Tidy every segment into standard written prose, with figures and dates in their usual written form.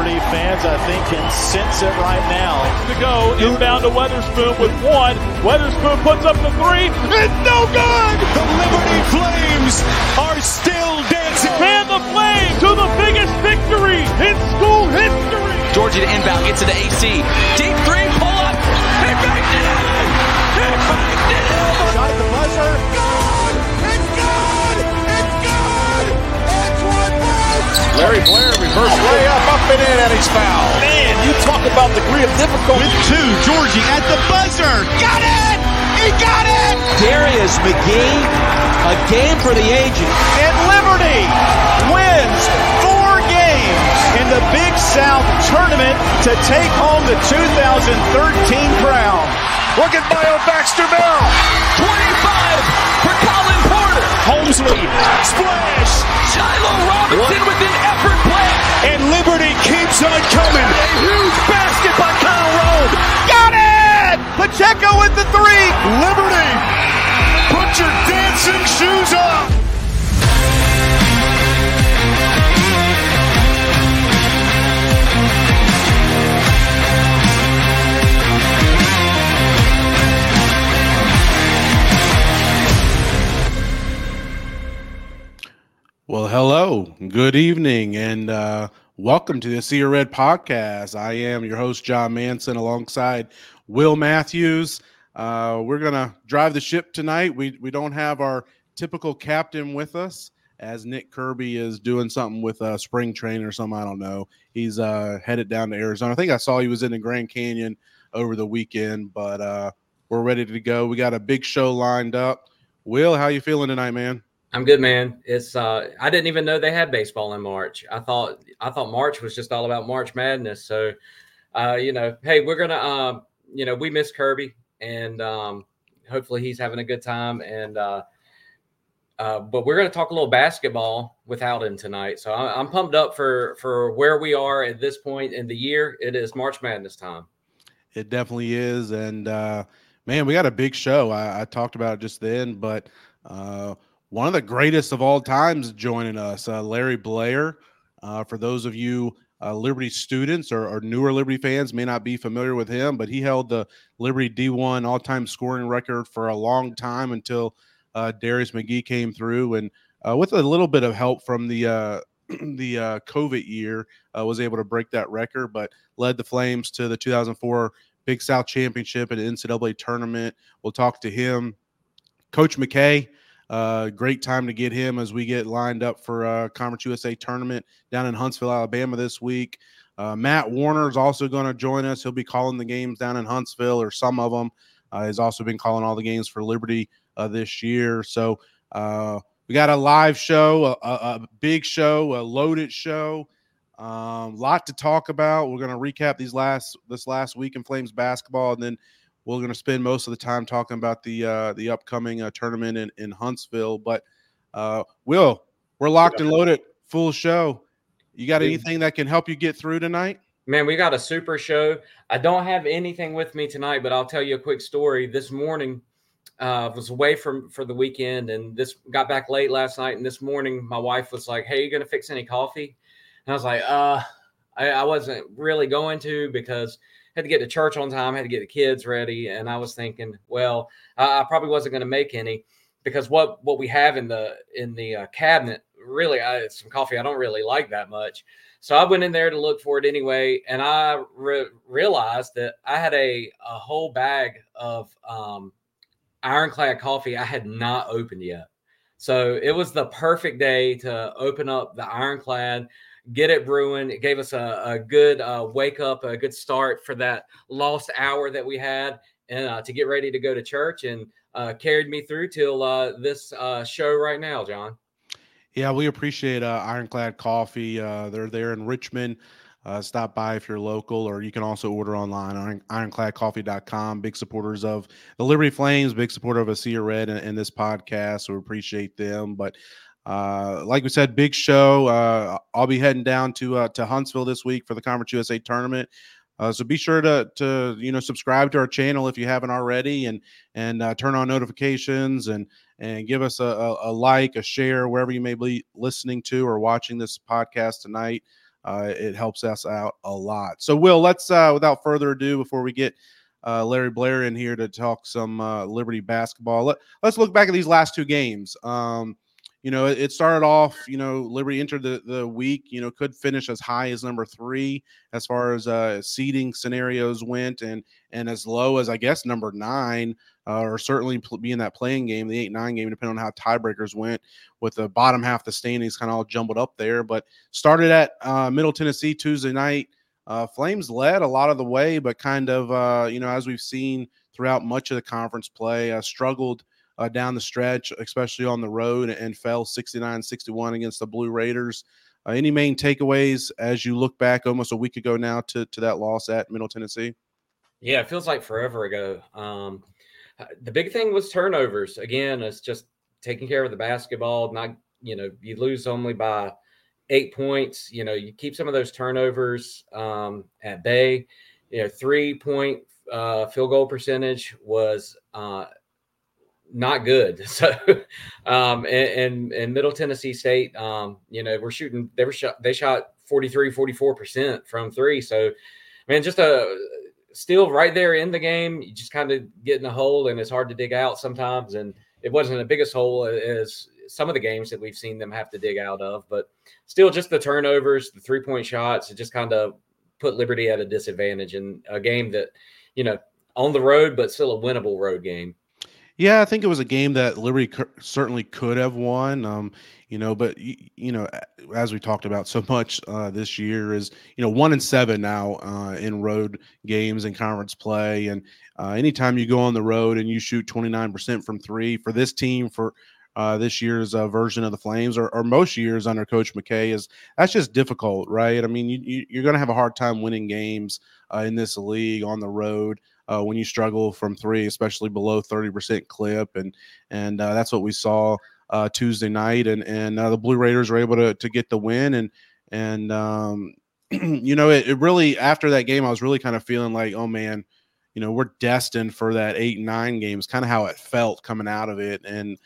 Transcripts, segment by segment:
Liberty fans, I think, can sense it right now. To go, inbound to Weatherspoon with one. Weatherspoon puts up the three. It's no good! The Liberty Flames are still dancing. Fan the Flames to the biggest victory in school history. Georgia to inbound, gets to the AC. Deep three, pull up. He banked it in! He banked it in! Shot at the buzzer. Good! It's good! It's good! It's Woodward! Larry Blair, reverse layup, up and in, and he's fouled. Man, you talk about degree of difficulty. With two, Georgie at the buzzer. Got it! He got it! Darius McGee, a game for the ages. And Liberty wins 4 games in the Big South Tournament to take home the 2013 crown. Look at Bio Baxter now. 25 for Colin Porter. Holmesley, splash! Shiloh Robinson with an effort play. And Liberty keeps on coming. A huge basket by Kyle Rowe. Got it! Pacheco with the 3. Liberty, put your dancing shoes on. Well, hello, good evening, and welcome to the See Your Red podcast. I am your host, John Manson, alongside Will Matthews. We're going to drive the ship tonight. We don't have our typical captain with us, as Nick Kirby is doing something with spring training or something. I don't know. He's headed down to Arizona. I think I saw he was in the Grand Canyon over the weekend, but we're ready to go. We got a big show lined up. Will, how you feeling tonight, man? I'm good, man. It's I didn't even know they had baseball in March. I thought March was just all about March Madness. So, hey, we're gonna we miss Kirby, and hopefully he's having a good time. And but we're gonna talk a little basketball without him tonight. So I'm pumped up for where we are at this point in the year. It is March Madness time. It definitely is, and man, we got a big show. I talked about it just then, but one of the greatest of all times joining us, Larry Blair. For those of you Liberty students or newer Liberty fans may not be familiar with him, but he held the Liberty D1 all-time scoring record for a long time until Darius McGee came through, and with a little bit of help from the COVID year, was able to break that record, but led the Flames to the 2004 Big South Championship and NCAA tournament. We'll talk to him. Coach McKay. Great time to get him as we get lined up for Conference USA tournament down in Huntsville, Alabama this week. Matt Warner is also going to join us. He'll be calling the games down in Huntsville, or some of them. He's also been calling all the games for Liberty this year. So we got a live show, a big show, a loaded show. Lot to talk about. We're going to recap this last week in Flames basketball, and then we're going to spend most of the time talking about the upcoming tournament in Huntsville. But, Will, we're locked and loaded, full show. You got anything that can help you get through tonight? Man, we got a super show. I don't have anything with me tonight, but I'll tell you a quick story. This morning, was away for the weekend, and this got back late last night. And this morning, my wife was like, "Hey, you going to fix any coffee?" And I was like, I wasn't really going to, because had to get to church on time, had to get the kids ready. And I was thinking, well, I probably wasn't going to make any, because what we have in the cabinet, really, some coffee I don't really like that much. So I went in there to look for it anyway. And I realized that I had a whole bag of Ironclad coffee I had not opened yet. So it was the perfect day to open up the Ironclad, get it brewing. It gave us a good wake up, a good start for that lost hour that we had, and to get ready to go to church, and carried me through till this show right now, John. Yeah, we appreciate Ironclad Coffee. They're there in Richmond. Stop by if you're local, or you can also order online on ironcladcoffee.com. Big supporters of the Liberty Flames, big supporter of See Your Red and this podcast, so we appreciate them. But like we said, big show. I'll be heading down to Huntsville this week for the Conference USA tournament. So be sure to subscribe to our channel if you haven't already, and turn on notifications and give us a like, a share, wherever you may be listening to or watching this podcast tonight. it helps us out a lot. So, Will, let's without further ado, before we get Larry Blair in here to talk some Liberty basketball, let's look back at these last two games. It started off, Liberty entered the week, could finish as high as number 3 as far as seeding scenarios went, and as low as, I guess, number 9, or certainly be in that playing game, the 8-9 game, depending on how tiebreakers went, with the bottom half of the standings kind of all jumbled up there. But started at Middle Tennessee Tuesday night. Flames led a lot of the way, but kind of, as we've seen throughout much of the conference play, struggled down the stretch, especially on the road, and fell 69-61 against the Blue Raiders. Any main takeaways as you look back almost a week ago now to that loss at Middle Tennessee? Yeah, it feels like forever ago. The big thing was turnovers. Again, it's just taking care of the basketball. Not, you lose only by 8 points. You keep some of those turnovers at bay. 3-point field goal percentage was not good. So, and Middle Tennessee State, we're shooting. They shot 44% from 3. So, man, just still right there in the game. You just kind of get in a hole, and it's hard to dig out sometimes. And it wasn't the biggest hole as some of the games that we've seen them have to dig out of, but still, just the turnovers, the 3-point shots, it just kind of put Liberty at a disadvantage in a game that, on the road, but still a winnable road game. Yeah, I think it was a game that Liberty certainly could have won, but as we talked about so much this year is, 1-7 now in road games and conference play. And anytime you go on the road and you shoot 29% from 3 for this team, for this year's version of the Flames, or most years under Coach McKay, that's just difficult, right? I mean, you're going to have a hard time winning games in this league on the road. When you struggle from 3, especially below 30% clip. And that's what we saw Tuesday night. And the Blue Raiders were able to get the win. And it really, after that game, I was really kind of feeling like, oh man, we're destined for that 8-9 games, kind of how it felt coming out of it. And,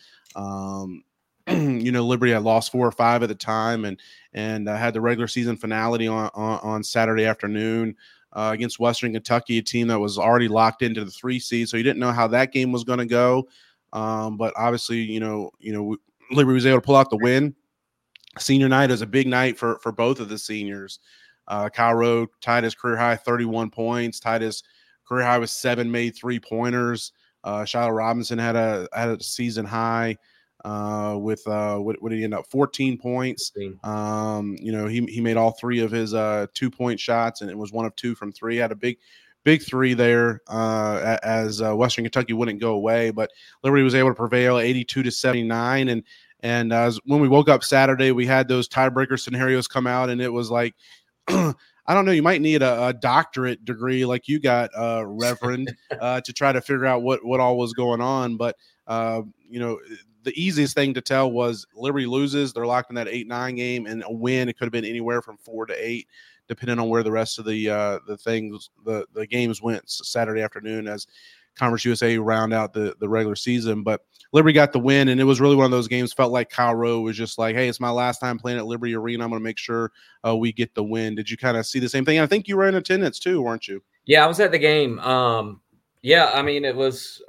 Liberty had lost 4 or 5 at the time, and had the regular season finale on Saturday afternoon against Western Kentucky, a team that was already locked into the 3 seed. So you didn't know how that game was going to go. But obviously, Liberty was able to pull out the win. Senior night is a big night for both of the seniors. Kyle Rowe tied his career high 31 points, tied his career high with 7 made 3-pointers. Shiloh Robinson had a season high with what did he end up, 14 points. He made all 3 of his 2-point shots, and it was 1 of 2 from 3. Had a big 3 there as Western Kentucky wouldn't go away, but Liberty was able to prevail 82-79. And when we woke up Saturday, we had those tiebreaker scenarios come out, and it was like, I don't know, you might need a doctorate degree like you got, Reverend, to try to figure out what all was going on. But, the easiest thing to tell was Liberty loses. They're locked in that 8-9 game, and a win, it could have been anywhere from 4 to 8, depending on where the rest of the games went Saturday afternoon as Conference USA round out the regular season. But Liberty got the win, and it was really one of those games. Felt like Kyle Rowe was just like, hey, it's my last time playing at Liberty Arena. I'm going to make sure we get the win. Did you kind of see the same thing? And I think you were in attendance too, weren't you? Yeah, I was at the game. I mean, it was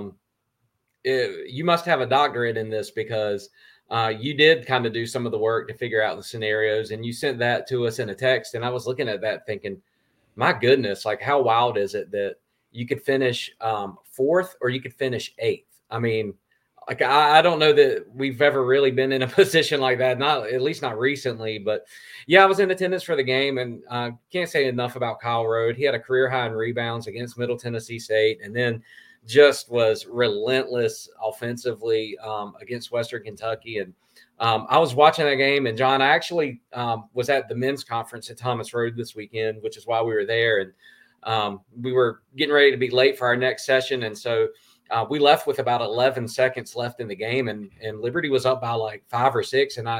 you must have a doctorate in this, because you did kind of do some of the work to figure out the scenarios, and you sent that to us in a text. And I was looking at that thinking, my goodness, like how wild is it that you could finish 4th or you could finish 8th? I mean, like I don't know that we've ever really been in a position like that, at least not recently. But yeah, I was in attendance for the game, and can't say enough about Kyle Rowe. He had a career high in rebounds against Middle Tennessee State, and then just was relentless offensively against Western Kentucky. And I was watching that game, and John, I actually was at the men's conference at Thomas Road this weekend, which is why we were there. And we were getting ready to be late for our next session. And so we left with about 11 seconds left in the game, and Liberty was up by like 5 or 6. And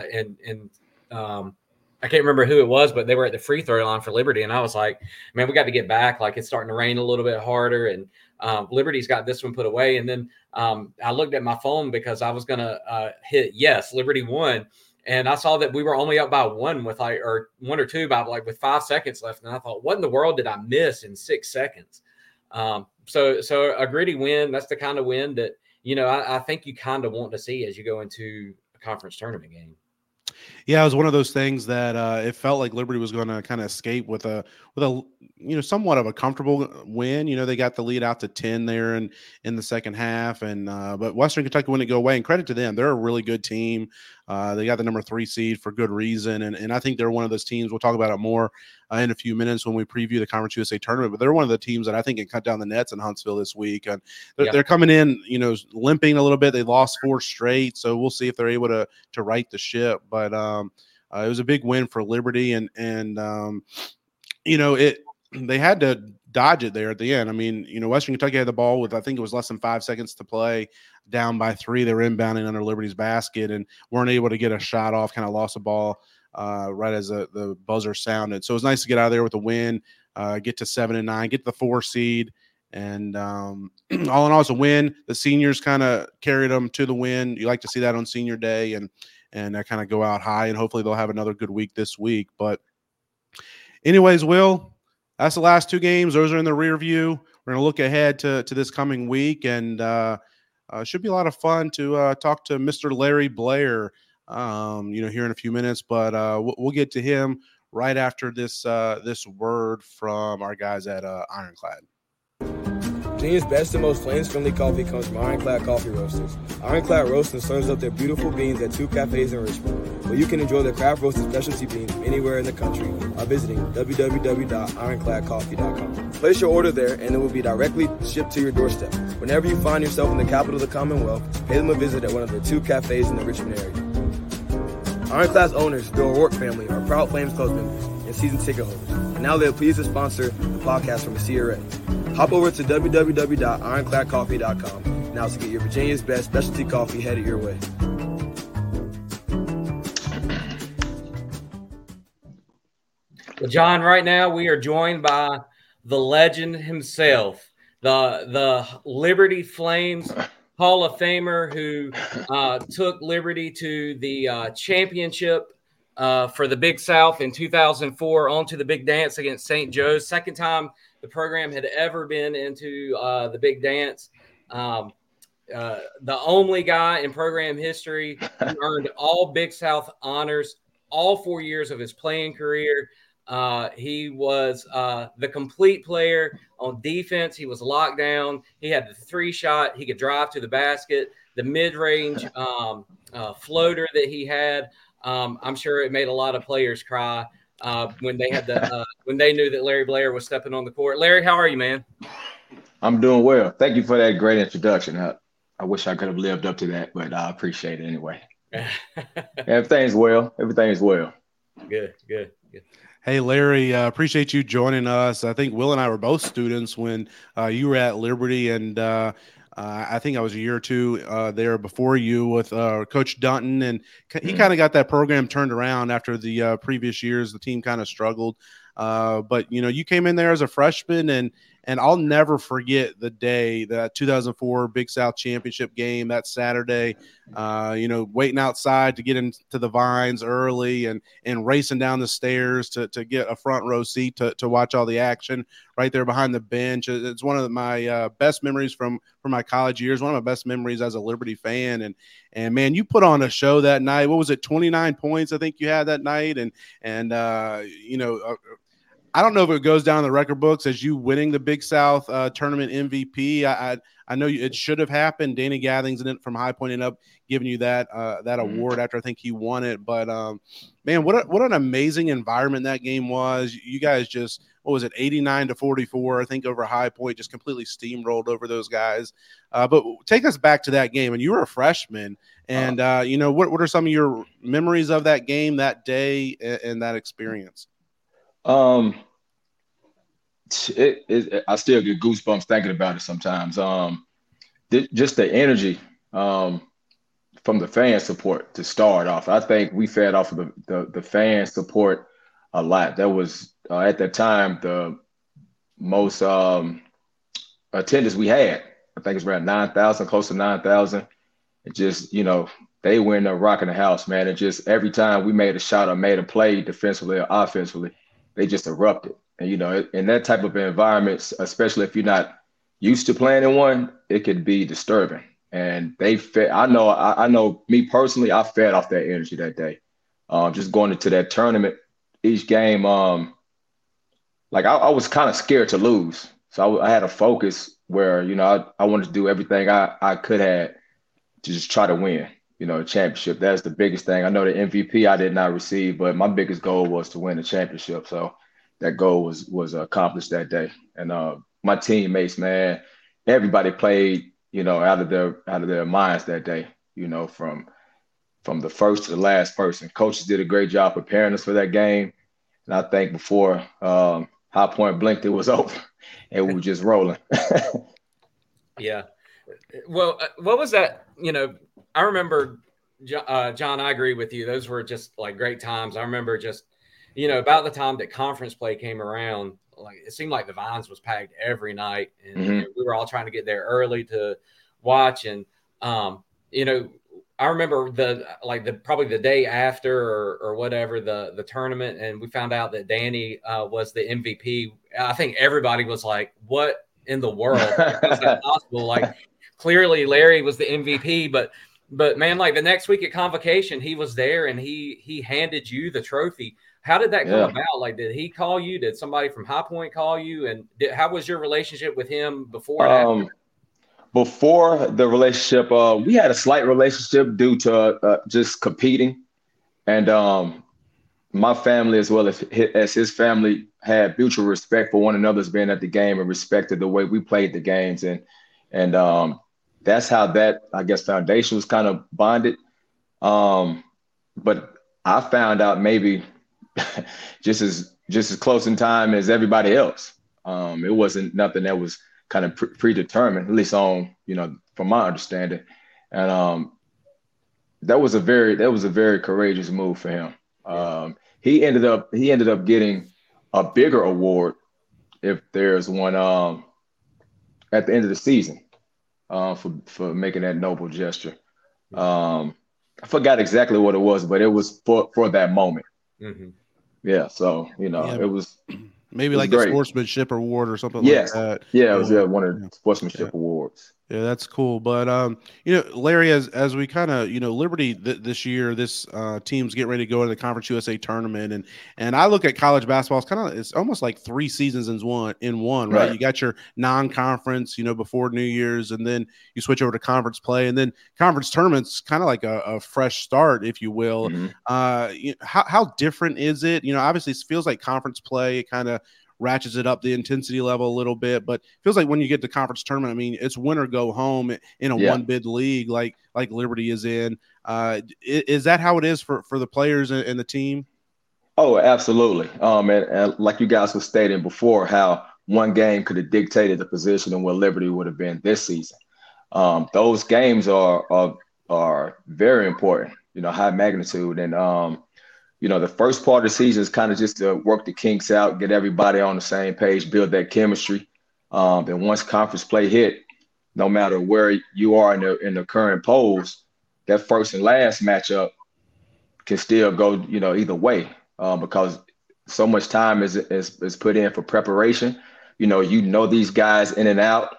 I can't remember who it was, but they were at the free throw line for Liberty. And I was like, man, we got to get back. Like, it's starting to rain a little bit harder. And Liberty's got this one put away. And then I looked at my phone because I was going to hit yes, Liberty won. And I saw that we were only up by one with one or two with 5 seconds left. And I thought, what in the world did I miss in 6 seconds? So a gritty win. That's the kind of win that, I think you kind of want to see as you go into a conference tournament game. Yeah, it was one of those things that it felt like Liberty was going to kind of escape with a somewhat of a comfortable win. They got the lead out to 10 there in the second half, and but Western Kentucky wouldn't go away. And credit to them, they're a really good team. They got the number 3 seed for good reason, and I think they're one of those teams. We'll talk about it more in a few minutes when we preview the Conference USA tournament. But they're one of the teams that I think can cut down the nets in Huntsville this week. And they're coming in, limping a little bit. They lost 4 straight, so we'll see if they're able to right the ship. But it was a big win for Liberty, and they had to dodge it there at the end. I mean, Western Kentucky had the ball with, I think it was less than 5 seconds to play, down by 3. They were inbounding under Liberty's basket and weren't able to get a shot off, kind of lost the ball right as the buzzer sounded. So it was nice to get out of there with a win, get to 7-9, get the 4 seed. And all in all, it's a win. The seniors kind of carried them to the win. You like to see that on senior day, and that kind of go out high, and hopefully they'll have another good week this week. But anyways, Will, that's the last 2 games. Those are in the rear view. We're going to look ahead to this coming week, and should be a lot of fun to talk to Mr. Larry Blair, here in a few minutes. But we'll get to him right after this word from our guys at Ironclad. Virginia's best and most flames-friendly coffee comes from Ironclad Coffee Roasters. Ironclad roasts and serves up their beautiful beans at 2 cafes in Richmond, where you can enjoy their craft roasted specialty beans from anywhere in the country by visiting www.ironcladcoffee.com. Place your order there, and it will be directly shipped to your doorstep. Whenever you find yourself in the capital of the Commonwealth, pay them a visit at one of their 2 cafes in the Richmond area. Ironclad's owners, the O'Rourke family, are proud Flames Club members and season ticket holders, and now they're pleased to sponsor the podcast from CRA. Hop over to www.ironcladcoffee.com now to get your Virginia's best specialty coffee headed your way. Well, John, right now we are joined by the legend himself, the Liberty Flames Hall of Famer who took Liberty to the championship for the Big South in 2004, on to the big dance against St. Joe's. Second time the program had ever been into the big dance. The only guy in program history who earned all Big South honors all 4 years of his playing career. He was the complete player on defense. He was locked down. He had the 3-shot. He could drive to the basket. The mid-range floater that he had, I'm sure it made a lot of players cry when they had when they knew that Larry Blair was stepping on the court. Larry, how are you, man? I'm doing well. Thank you for that great introduction. I wish I could have lived up to that, but I appreciate it anyway. Everything's well. Everything's well. Good. Hey, Larry, appreciate you joining us. I think Will and I were both students when you were at Liberty, and I think I was a year or 2 there before you with Coach Dunton, and he kind of got that program turned around after the previous years. The team kind of struggled, but you came in there as a freshman, and I'll never forget the day, that 2004 Big South Championship game, that Saturday, waiting outside to get into the Vines early and racing down the stairs to get a front row seat to watch all the action right there behind the bench. It's one of my best memories from my college years, one of my best memories as a Liberty fan. And man, you put on a show that night. What was it, 29 points I think you had that night? And I don't know if it goes down in the record books as you winning the Big South tournament MVP. I know it should have happened. Danny Gathings from High Point ended up giving you that award after I think he won it. But man, what an amazing environment that game was. You guys just, what was it, 89-44? I think over High Point, just completely steamrolled over those guys. But take us back to that game, and you were a freshman. And what are some of your memories of that game, that day, and that experience? I still get goosebumps thinking about it sometimes. Just the energy from the fan support to start off. I think we fed off of the fan support a lot. That was at that time the most attendance we had. I think it's around 9,000, close to 9,000. It just, they were in there rocking the house, man. And just every time we made a shot or made a play defensively or offensively, they just erupted. And, you know, in that type of environment, especially if you're not used to playing in one, it could be disturbing. And they fed. I know me personally, I fed off that energy that day. Just going into that tournament, each game, like I was kind of scared to lose. So I had a focus where, you know, I wanted to do everything I could have to just try to win, you know, a championship. That's the biggest thing. I know the MVP I did not receive, but my biggest goal was to win the championship. So that goal was accomplished that day. And my teammates, man, everybody played, you know, out of their minds that day, you know, from the first to the last person. Coaches did a great job preparing us for that game. And I think before High Point blinked, it was over and we were just rolling. Yeah. Well, what was that? You know, I remember, John, I agree with you. Those were just like great times. I remember just, you know, about the time that conference play came around, like it seemed like the Vines was packed every night, and you know, we were all trying to get there early to watch. And you know, I remember probably the day after or whatever the tournament, and we found out that Danny was the MVP. I think everybody was like, "What in the world? How is that possible?" Like, clearly Larry was the MVP, but man, like the next week at convocation, he was there and he handed you the trophy. How did that come about? Like, did he call you? Did somebody from High Point call you? And how was your relationship with him before and after? Before the relationship, we had a slight relationship due to just competing. And my family, as well as his family, had mutual respect for one another's being at the game and respected the way we played the games. And that's how that, I guess, foundation was kind of bonded. But I found out maybe just as close in time as everybody else. It wasn't nothing that was kind of predetermined, at least on, you know, from my understanding. And that was a very courageous move for him. He ended up getting a bigger award, if there's one, at the end of the season, for making that noble gesture. I forgot exactly what it was, but it was for that moment. Mm-hmm. Yeah, so, you know, it was maybe like great. A sportsmanship award or something like that. Yeah, it was one of the sportsmanship awards. Yeah, that's cool. But you know, Larry, as we kind of, you know, Liberty this year, this team's getting ready to go into the Conference USA tournament, and I look at college basketball. It's almost like 3 seasons in one, right? You got your non-conference, you know, before New Year's, and then you switch over to conference play, and then conference tournaments, kind of like a fresh start, if you will. Mm-hmm. How different is it? You know, obviously, it feels like conference play. It kind of ratchets it up the intensity level a little bit, but it feels like when you get to conference tournament, I mean, it's win or go home in a one bid league like Liberty is in. Is that how it is for the players and the team? Oh, absolutely. And like you guys were stating before, how one game could have dictated the position and where Liberty would have been this season. Those games are very important, you know, high magnitude. And, you know, the first part of the season is kind of just to work the kinks out, get everybody on the same page, build that chemistry. And once conference play hit, no matter where you are in the current polls, that first and last matchup can still go, you know, either way, because so much time is put in for preparation. You know these guys in and out,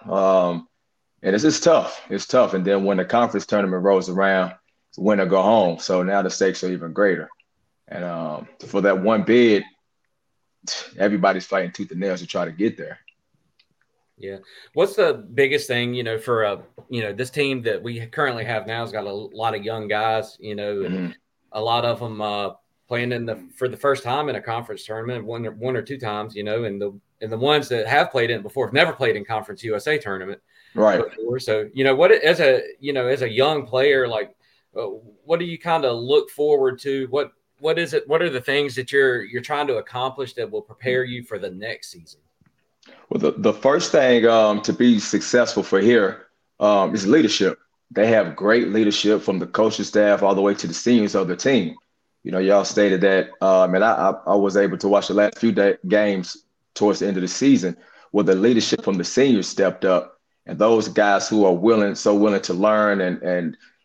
and it's just tough. It's tough. And then when the conference tournament rolls around, it's win or go home. So now the stakes are even greater. And for that one bid, everybody's fighting tooth and nails to try to get there. Yeah. What's the biggest thing, you know, for this team that we currently have now has got a lot of young guys, you know, and a lot of them playing for the first time in a conference tournament, one or two times, you know, and the ones that have played in it before have never played in Conference USA tournament. Right. Before. So, you know, as a young player, like, what do you kind of look forward to? What is it? What are the things that you're trying to accomplish that will prepare you for the next season? Well, the first thing to be successful for here is leadership. They have great leadership from the coaching staff all the way to the seniors of the team. You know, y'all stated that, and I was able to watch the last few games towards the end of the season where the leadership from the seniors stepped up, and those guys who are willing to learn and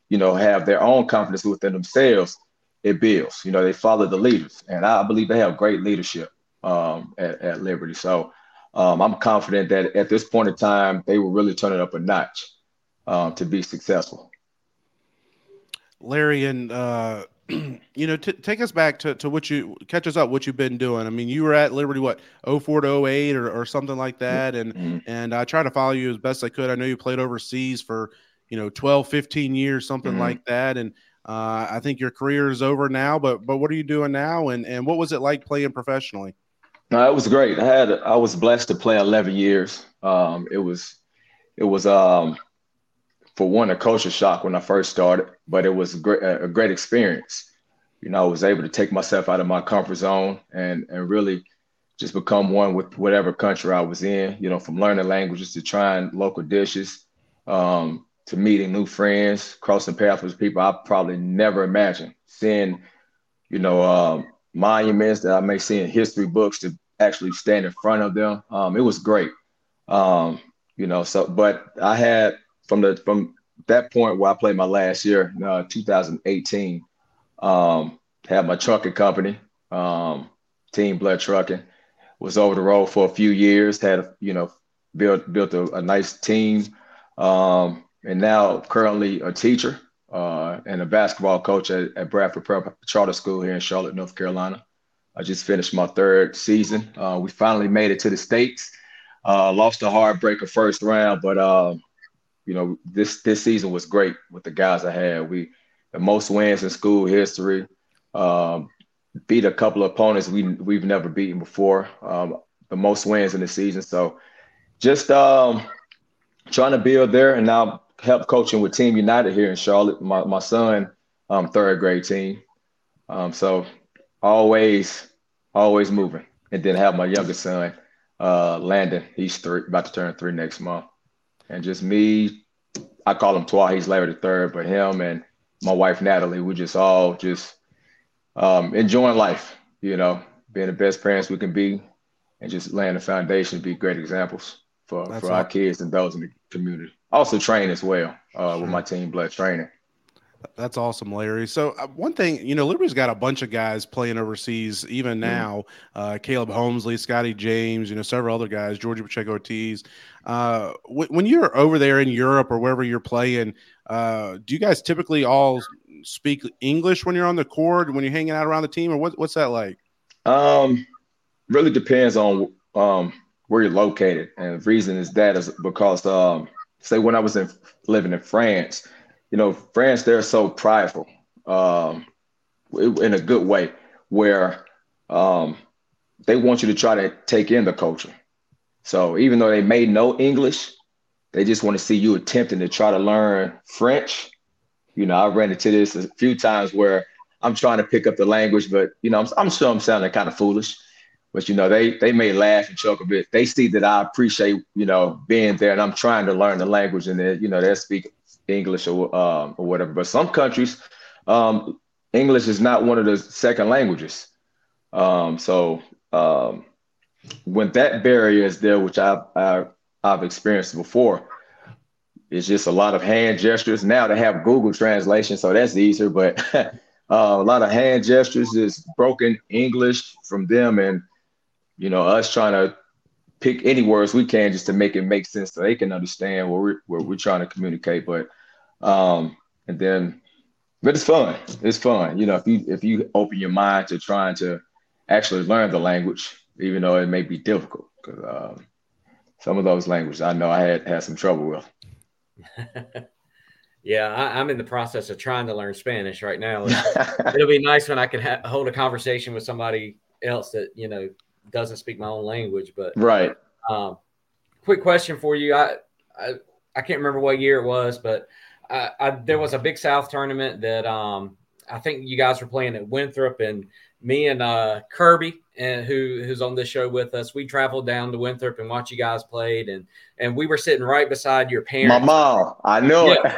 have their own confidence within themselves, it builds. They follow the leaders, and I believe they have great leadership at Liberty. So I'm confident that at this point in time, they will really turn it up a notch to be successful. Larry, and take us back to catch us up what you've been doing. I mean, you were at Liberty 04 to 08 or something like that, and I tried to follow you as best I could. I know you played overseas for 12, 15 years, something like that, and I think your career is over now. But what are you doing now, and what was it like playing professionally? No, it was great. I was blessed to play 11 years. It was for one, a culture shock when I first started, but it was a great experience. I was able to take myself out of my comfort zone and really just become one with whatever country I was in, from learning languages to trying local dishes, to meeting new friends, crossing paths with people I probably never imagined, seeing, monuments that I may see in history books to actually stand in front of them. It was great. But I had, from that point where I played my last year, 2018, had my trucking company, Team Blood Trucking, was over the road for a few years, had, built a nice team, and now currently a teacher and a basketball coach at Bradford Prep Charter School here in Charlotte, North Carolina. I just finished my 3rd season. We finally made it to the States, lost a heartbreaker first round, but this season was great with the guys I had. The most wins in school history, beat a couple of opponents we've never beaten before, the most wins in the season. So just trying to build there, and now help coaching with Team United here in Charlotte, my son, 3rd grade team. So always moving. And then have my youngest son, Landon. He's 3, about to turn 3 next month. And just me, I call him Twa, he's Larry the Third, but him and my wife, Natalie, we just all enjoying life, being the best parents we can be, and just laying the foundation to be great examples for our kids and those in the community. Also train as well with my Team Blood training. That's awesome, Larry. So one thing, Liberty's got a bunch of guys playing overseas even now. Caleb Holmesley, Scotty James, several other guys, Georgie Pacheco-Ortiz. When you're over there in Europe or wherever you're playing, do you guys typically all speak English when you're on the court, when you're hanging out around the team, or what's that like? Really depends on where you're located. And the reason is because, say when I was living in France, France, they're so prideful in a good way, where they want you to try to take in the culture. So even though they may know English, they just want to see you attempting to try to learn French. I ran into this a few times where I'm trying to pick up the language, but, I'm sure I'm sounding kind of foolish. But, they may laugh and choke a bit. They see that I appreciate, being there, and I'm trying to learn the language, and they're speaking English or whatever. But some countries, English is not one of the second languages. So when that barrier is there, which I've experienced before, it's just a lot of hand gestures. Now they have Google Translation, so that's easier. But a lot of hand gestures, is broken English from them, and us trying to pick any words we can just to make it make sense so they can understand what we're trying to communicate. But it's fun. It's fun. If you open your mind to trying to actually learn the language, even though it may be difficult, because some of those languages I know I had some trouble with. Yeah, I'm in the process of trying to learn Spanish right now. It'll be nice when I can hold a conversation with somebody else that, doesn't speak my own language. But right. Quick question for you. I can't remember what year it was, but there was a Big South tournament that I think you guys were playing at Winthrop, and me and Kirby, who's on this show with us, we traveled down to Winthrop and watched you guys played, and we were sitting right beside your parents. My mom, I know it.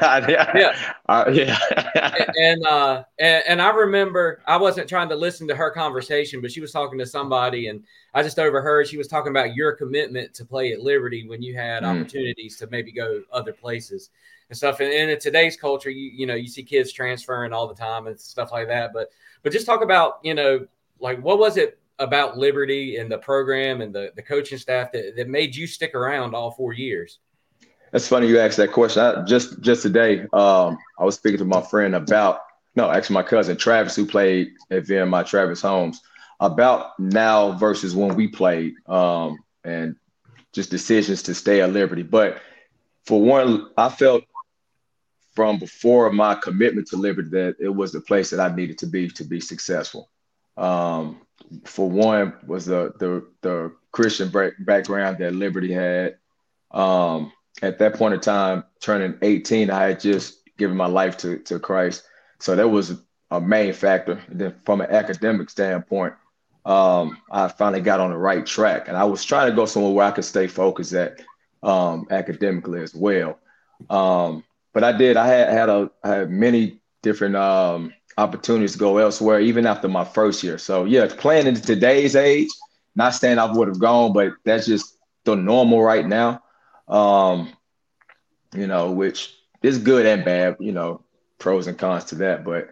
And I remember I wasn't trying to listen to her conversation, but she was talking to somebody, and I just overheard she was talking about your commitment to play at Liberty when you had opportunities to maybe go other places. and stuff. And in today's culture, you see kids transferring all the time and stuff like that. But just talk about, like, what was it about Liberty and the program and the coaching staff that made you stick around all 4 years? That's funny you asked that question. Just today, I was speaking to my friend my cousin Travis, who played at VMI, Travis Holmes, about now versus when we played, and just decisions to stay at Liberty. But for one, I felt from before my commitment to Liberty that it was the place that I needed to be successful. For one was the Christian background that Liberty had. At that point in time, turning 18, I had just given my life to Christ. So that was a main factor. And then from an academic standpoint, I finally got on the right track. And I was trying to go somewhere where I could stay focused at academically as well. But I did. I had many different opportunities to go elsewhere, even after my first year. So, yeah, playing in today's age, not saying I would have gone, but that's just the normal right now. Which is good and bad, pros and cons to that. But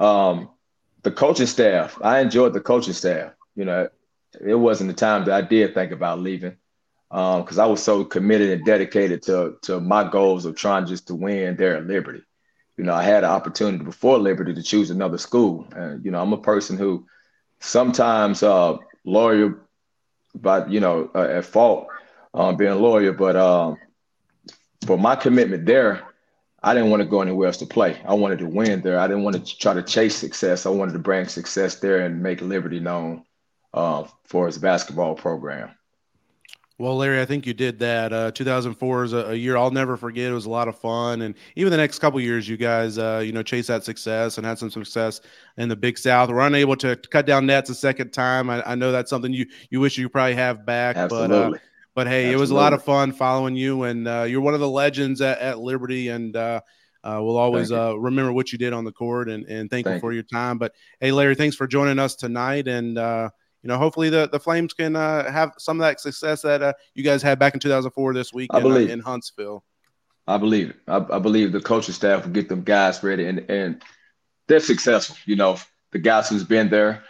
the coaching staff, I enjoyed the coaching staff. It wasn't the time that I did think about leaving because I was so committed and dedicated to my goals of trying just to win there at Liberty. I had an opportunity before Liberty to choose another school. And, I'm a person who sometimes loyal, but, at fault being a lawyer. But for my commitment there, I didn't want to go anywhere else to play. I wanted to win there. I didn't want to try to chase success. I wanted to bring success there and make Liberty known for its basketball program. Well, Larry, I think you did that. 2004 is a year I'll never forget. It was a lot of fun. And even the next couple of years, you guys, chased that success and had some success in the Big South. We're unable to cut down nets a second time. I know that's something you wish you probably have back. Absolutely. But hey, Absolutely. It was a lot of fun following you. And you're one of the legends at Liberty. And we'll always remember what you did on the court. And thank you for your time. But, hey, Larry, thanks for joining us tonight. And, hopefully the Flames can have some of that success that you guys had back in 2004 this week in Huntsville. I believe it. I believe the coaching staff will get them guys ready, and they're successful. The guys who's been there,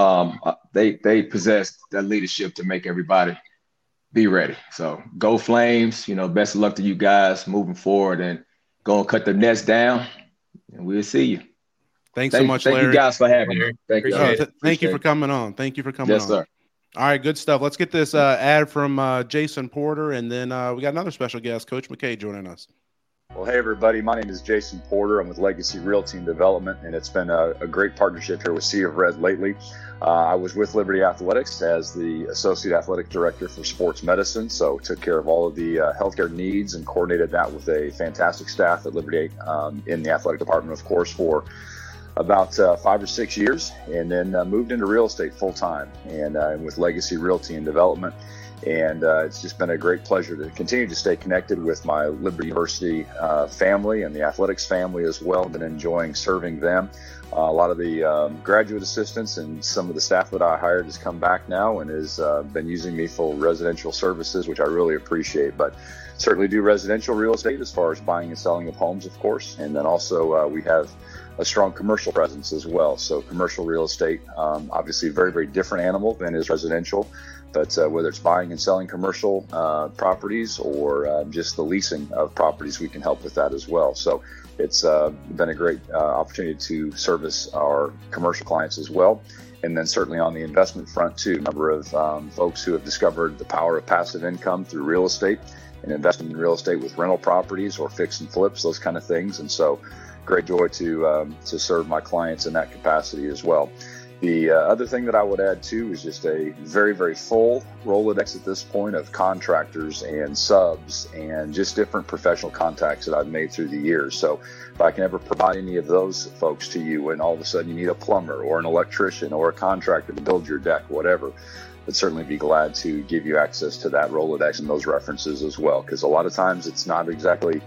they possess that leadership to make everybody be ready. So go Flames. Best of luck to you guys moving forward, and go and cut the nets down, and we'll see you. Thanks so much, Larry. Thank you guys for having me. Thank you for coming on. Thank you for coming on. Yes, sir. All right, good stuff. Let's get this ad from Jason Porter, and then we got another special guest, Coach McKay, joining us. Well, hey, everybody. My name is Jason Porter. I'm with Legacy Realty and Development, and it's been a great partnership here with Sea of Red lately. I was with Liberty Athletics as the Associate Athletic Director for Sports Medicine, so took care of all of the healthcare needs and coordinated that with a fantastic staff at Liberty in the athletic department, of course, for about 5 or 6 years, and then moved into real estate full time and with Legacy Realty and Development. And it's just been a great pleasure to continue to stay connected with my Liberty University family and the athletics family as well. Been enjoying serving them. A lot of the graduate assistants and some of the staff that I hired has come back now and has been using me for residential services, which I really appreciate. But certainly do residential real estate as far as buying and selling of homes, of course. And then also we have a strong commercial presence as well. So commercial real estate, obviously a very, very different animal than is residential. But whether it's buying and selling commercial properties or just the leasing of properties, we can help with that as well. So it's been a great opportunity to service our commercial clients as well. And then certainly on the investment front too, a number of folks who have discovered the power of passive income through real estate and investing in real estate with rental properties or fix and flips, those kind of things. And so great joy to serve my clients in that capacity as well. The other thing that I would add too is just a very, very full Rolodex at this point of contractors and subs and just different professional contacts that I've made through the years. So if I can ever provide any of those folks to you and all of a sudden you need a plumber or an electrician or a contractor to build your deck, whatever, I'd certainly be glad to give you access to that Rolodex and those references as well. Because a lot of times it's not exactly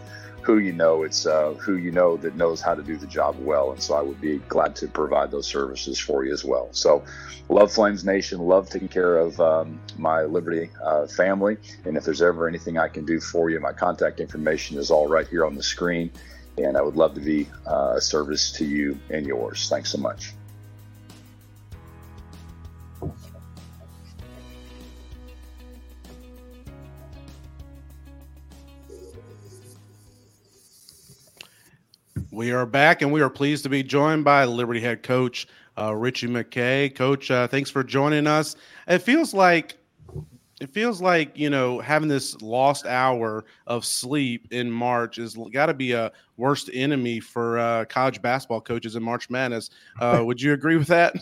who you know. It's who you know that knows how to do the job well. And so I would be glad to provide those services for you as well. So love Flames Nation, love taking care of my Liberty family. And if there's ever anything I can do for you, my contact information is all right here on the screen. And I would love to be a service to you and yours. Thanks so much. We are back, and we are pleased to be joined by Liberty head coach Ritchie McKay. Coach, thanks for joining us. It feels like having this lost hour of sleep in March is got to be a worst enemy for college basketball coaches in March Madness. Would you agree with that?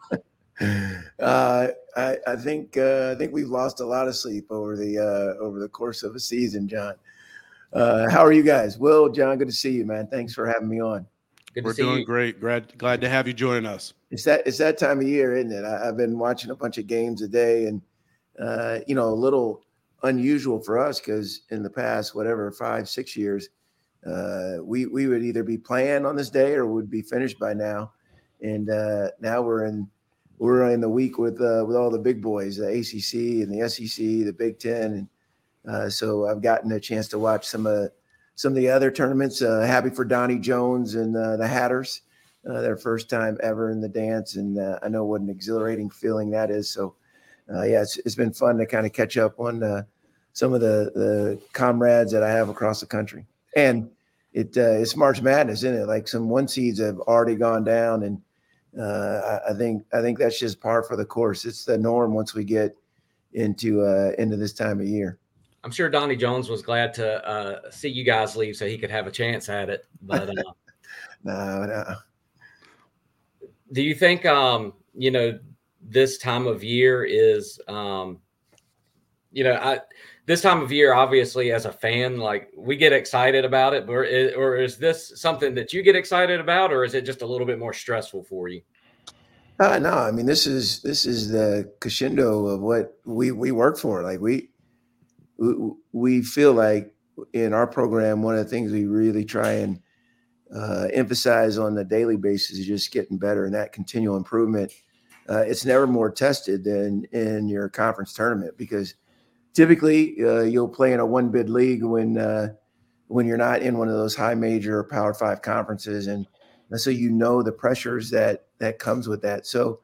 I think we've lost a lot of sleep over the course of a season, John. How are you guys? Will, John, good to see you, man. Thanks for having me on. We're doing great. Glad to have you join us. It's that time of year, isn't it? I've been watching a bunch of games a day, and a little unusual for us because in the past, 5-6 years, we would either be playing on this day or would be finished by now. And now we're in the week with all the big boys, the ACC and the SEC, the Big Ten, and so I've gotten a chance to watch some of the other tournaments. Happy for Donnie Jones and the Hatters, their first time ever in the dance, and I know what an exhilarating feeling that is. So, it's been fun to kind of catch up on some of the comrades that I have across the country. And it's March Madness, isn't it? Like some 1 seeds have already gone down, and I think that's just par for the course. It's the norm once we get into this time of year. I'm sure Donnie Jones was glad to see you guys leave so he could have a chance at it. But no. Do you think this time of year is this time of year, obviously, as a fan, like we get excited about it, or is this something that you get excited about, or is it just a little bit more stressful for you? No, I mean, this is the crescendo of what we work for. Like we feel like in our program, one of the things we really try and emphasize on a daily basis is just getting better, and that continual improvement. It's never more tested than in your conference tournament, because typically you'll play in a one bid league when you're not in one of those high major Power 5 conferences, and so the pressures that comes with that. So,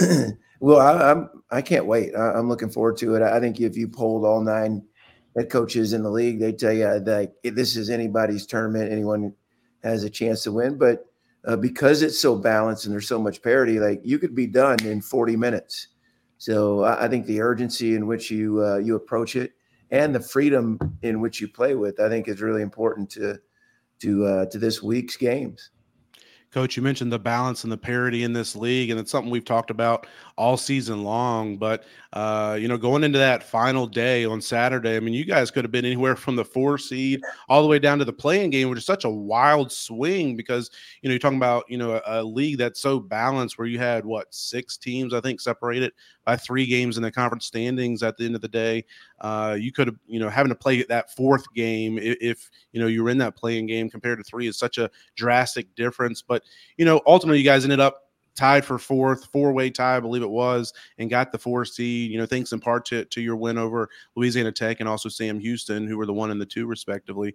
well, I can't wait. I'm looking forward to it. I think if you polled all 9 head coaches in the league, they tell you that this is anybody's tournament. Anyone has a chance to win, but because it's so balanced and there's so much parity, like you could be done in 40 minutes. So I think the urgency in which you approach it and the freedom in which you play with, I think is really important to this week's games. Coach, you mentioned the balance and the parity in this league, and it's something we've talked about all season long. But, going into that final day on Saturday, I mean, you guys could have been anywhere from the 4 seed all the way down to the play-in game, which is such a wild swing because, you're talking about, a league that's so balanced where you had, 6 teams, I think, separated by 3 games in the conference standings at the end of the day. You could have, having to play that 4th game if you were in that play-in game compared to 3 is such a drastic difference. But, ultimately you guys ended up tied for 4th, 4-way tie, I believe it was, and got the 4 seed, thanks in part to your win over Louisiana Tech and also Sam Houston, who were the 1 and the 2 respectively.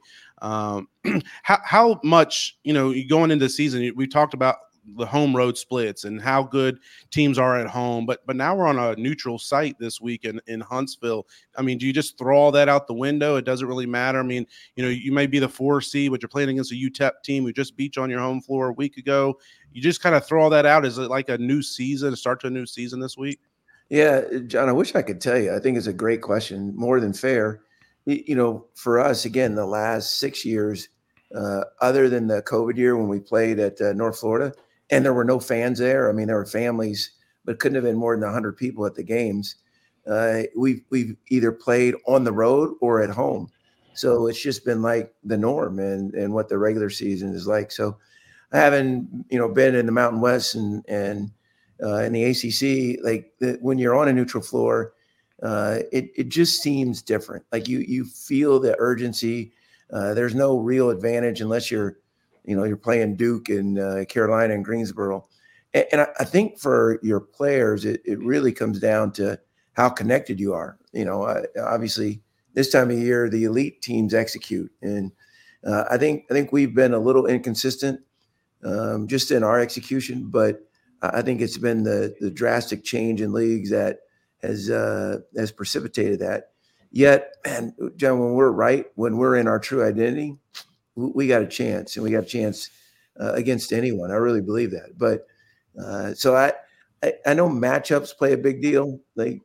How much, going into the season, we talked about the home road splits and how good teams are at home, but now we're on a neutral site this week in Huntsville. I mean, do you just throw all that out the window? It doesn't really matter. I mean, you may be the 4 seed, but you're playing against a UTEP team who just beat you on your home floor a week ago. You just kind of throw all that out. Is it like a new season, start to a new season this week? Yeah, John, I wish I could tell you. I think it's a great question, more than fair. For us, again, the last 6 years, other than the COVID year when we played at North Florida, and there were no fans there. I mean, there were families, but couldn't have been more than 100 people at the games. We've either played on the road or at home. So it's just been like the norm and what the regular season is like. So I haven't, been in the Mountain West and in the ACC, like when you're on a neutral floor, it just seems different. Like you feel the urgency, There's no real advantage unless you're playing Duke and Carolina and Greensboro. And I think for your players, it really comes down to how connected you are. Obviously this time of year, the elite teams execute. And I think we've been a little inconsistent just in our execution, but I think it's been the drastic change in leagues that has precipitated that. Yet, and John, when we're in our true identity, we got a chance, and we got a chance against anyone. I really believe that. But so I know matchups play a big deal. Like,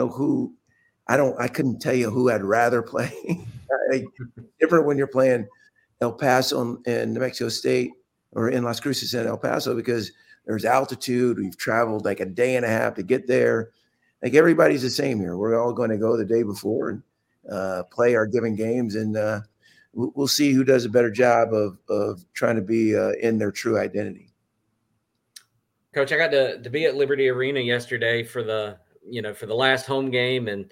I couldn't tell you who I'd rather play. Different when you're playing El Paso and New Mexico State, or in Las Cruces and El Paso, because there's altitude. We've traveled like a day and a half to get there. Like, everybody's the same here. We're all going to go the day before and play our given games, and we'll see who does a better job of trying to be in their true identity. Coach, I got to be at Liberty Arena yesterday for the last home game, and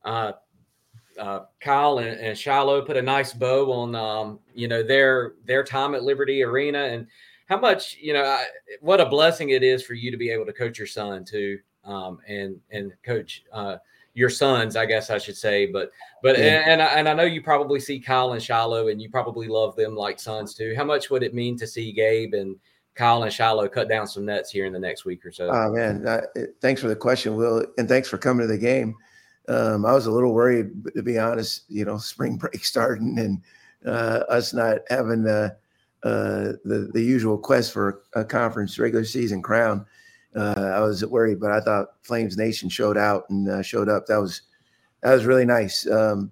Kyle and Shiloh put a nice bow on their time at Liberty Arena, and how much what a blessing it is for you to be able to coach your son too, and coach your sons, I guess I should say, but yeah. and I know you probably see Kyle and Shiloh, and you probably love them like sons too. How much would it mean to see Gabe and Kyle and Shiloh cut down some nets here in the next week or so? Oh man, thanks for the question, Will, and thanks for coming to the game. I was a little worried, to be honest, spring break starting and us not having the usual quest for a conference regular season crown. I was worried, but I thought Flames Nation showed out and showed up. That was really nice.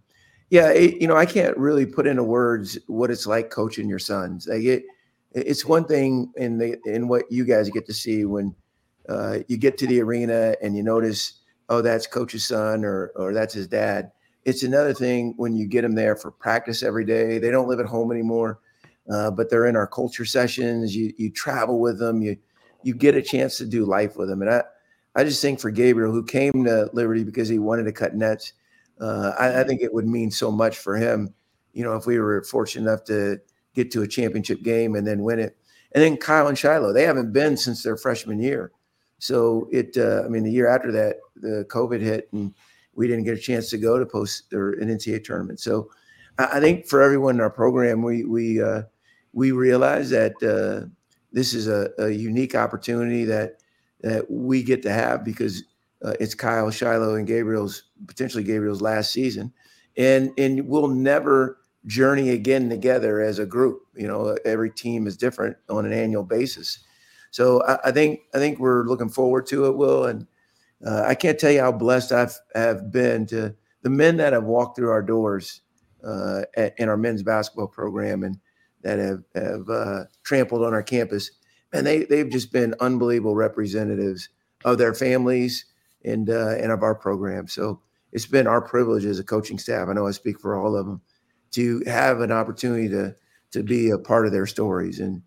I can't really put into words what it's like coaching your sons. It's one thing in what you guys get to see when you get to the arena and you notice, oh, that's coach's son or that's his dad. It's another thing when you get them there for practice every day. They don't live at home anymore, but they're in our culture sessions. You travel with them. You get a chance to do life with them. And I just think for Gabriel, who came to Liberty because he wanted to cut nets, I think it would mean so much for him, if we were fortunate enough to get to a championship game and then win it. And then Kyle and Shiloh, they haven't been since their freshman year. So the year after that, the COVID hit and we didn't get a chance to go to post or an NCAA tournament. So I think for everyone in our program, we realize that this is a unique opportunity that we get to have because it's Kyle, Shiloh, and potentially Gabriel's last season. And we'll never journey again together as a group. Every team is different on an annual basis. So I think we're looking forward to it, Will. And I can't tell you how blessed I have been to the men that have walked through our doors in our men's basketball program and that have trampled on our campus. And they've just been unbelievable representatives of their families and of our program. So it's been our privilege as a coaching staff, I know I speak for all of them, to have an opportunity to be a part of their stories. And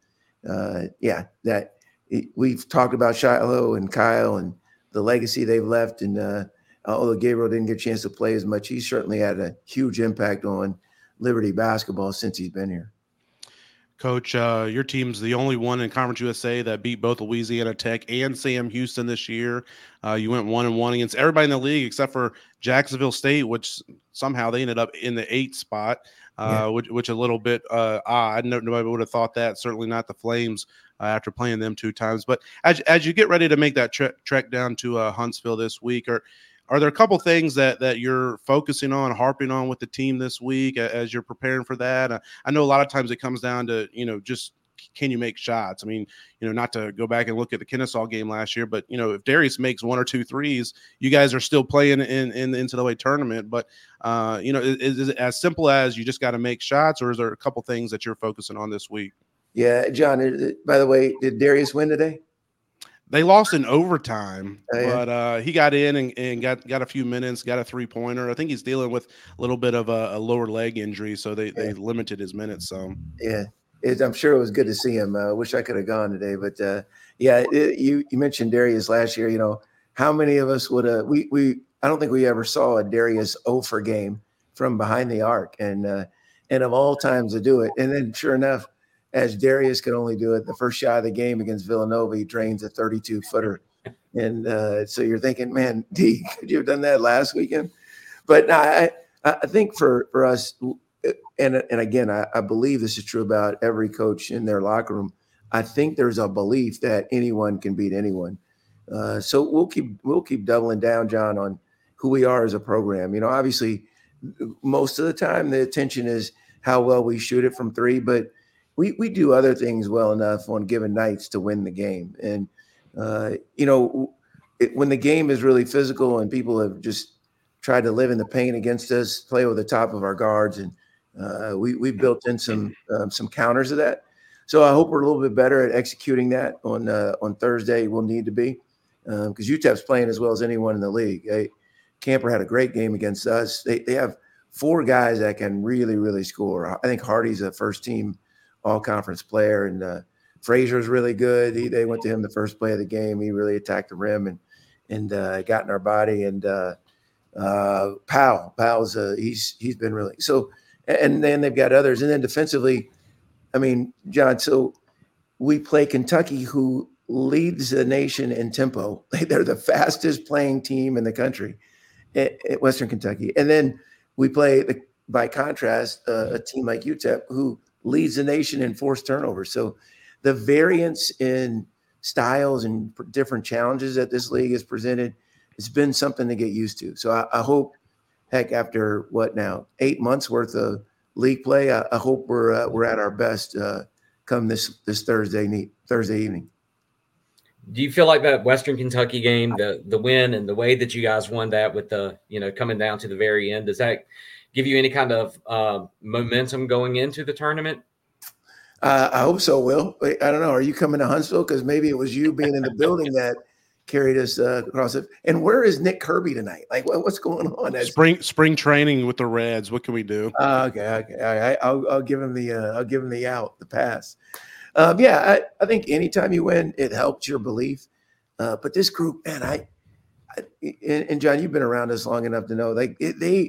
that we've talked about Shiloh and Kyle and the legacy they've left. And although Gabriel didn't get a chance to play as much, he's certainly had a huge impact on Liberty basketball since he's been here. Coach, your team's the only one in Conference USA that beat both Louisiana Tech and Sam Houston this year. You went 1-1 against everybody in the league except for Jacksonville State, which somehow they ended up in the 8th spot, which a little bit odd. Nobody would have thought that. Certainly not the Flames after playing them 2 times. But as you get ready to make that trek down to Huntsville this week, are there a couple things that you're focusing on, harping on with the team this week as you're preparing for that? I know a lot of times it comes down to, just can you make shots? I mean, not to go back and look at the Kennesaw game last year, but, if Darius makes 1 or 2 threes, you guys are still playing in the NCAA tournament. But, is it as simple as you just got to make shots, or is there a couple things that you're focusing on this week? Yeah, John, by the way, did Darius win today? They lost in overtime, but he got in and got a few minutes, got a 3-pointer. I think he's dealing with a little bit of a lower leg injury, so they limited his minutes some. Yeah, I'm sure it was good to see him. I wish I could have gone today, but you mentioned Darius last year. How many of us would have? I don't think we ever saw a Darius 0 for game from behind the arc, and and of all times to do it. And then sure enough, as Darius could only do it, the first shot of the game against Villanova, he drains a 32-footer. And so you're thinking, man, D, could you have done that last weekend? But no, I think for us, and again, I believe this is true about every coach in their locker room. I think there's a belief that anyone can beat anyone. So we'll keep doubling down, John, on who we are as a program. You know, obviously, most of the time the attention is how well we shoot it from three, but we do other things well enough on given nights to win the game. And you know, when the game is really physical and people have just tried to live in the paint against us, play over the top of our guards, and we built in some counters of that. So I hope we're a little bit better at executing that on Thursday. We'll need to be because UTEP's playing as well as anyone in the league. Camper had a great game against us. They have 4 guys that can really, really score. I think Hardy's a first-team all-conference player, and Frazier's really good. They went to him the first play of the game. He really attacked the rim and got in our body. And Powell's he's been really so. And then they've got others. And then defensively, I mean, John, so we play Kentucky, who leads the nation in tempo. They're the fastest playing team in the country at Western Kentucky. And then we play, by contrast, a team like UTEP, who leads the nation in forced turnovers. So the variance in styles and different challenges that this league has presented, it's been something to get used to. So I hope, heck, after 8 months worth of league play, I hope we're at our best come this Thursday evening. Do you feel like that Western Kentucky game, the win and the way that you guys won that with the, coming down to the very end, does that give you any kind of momentum going into the tournament? I hope so, Will. I don't know. Are you coming to Huntsville? Because maybe it was you being in the building that carried us across it. And where is Nick Kirby tonight? Like, what's going on? Spring training with the Reds. What can we do? Okay. I'll give him the pass. I think anytime you win, it helps your belief. But this group, man, and John, you've been around us long enough to know, like they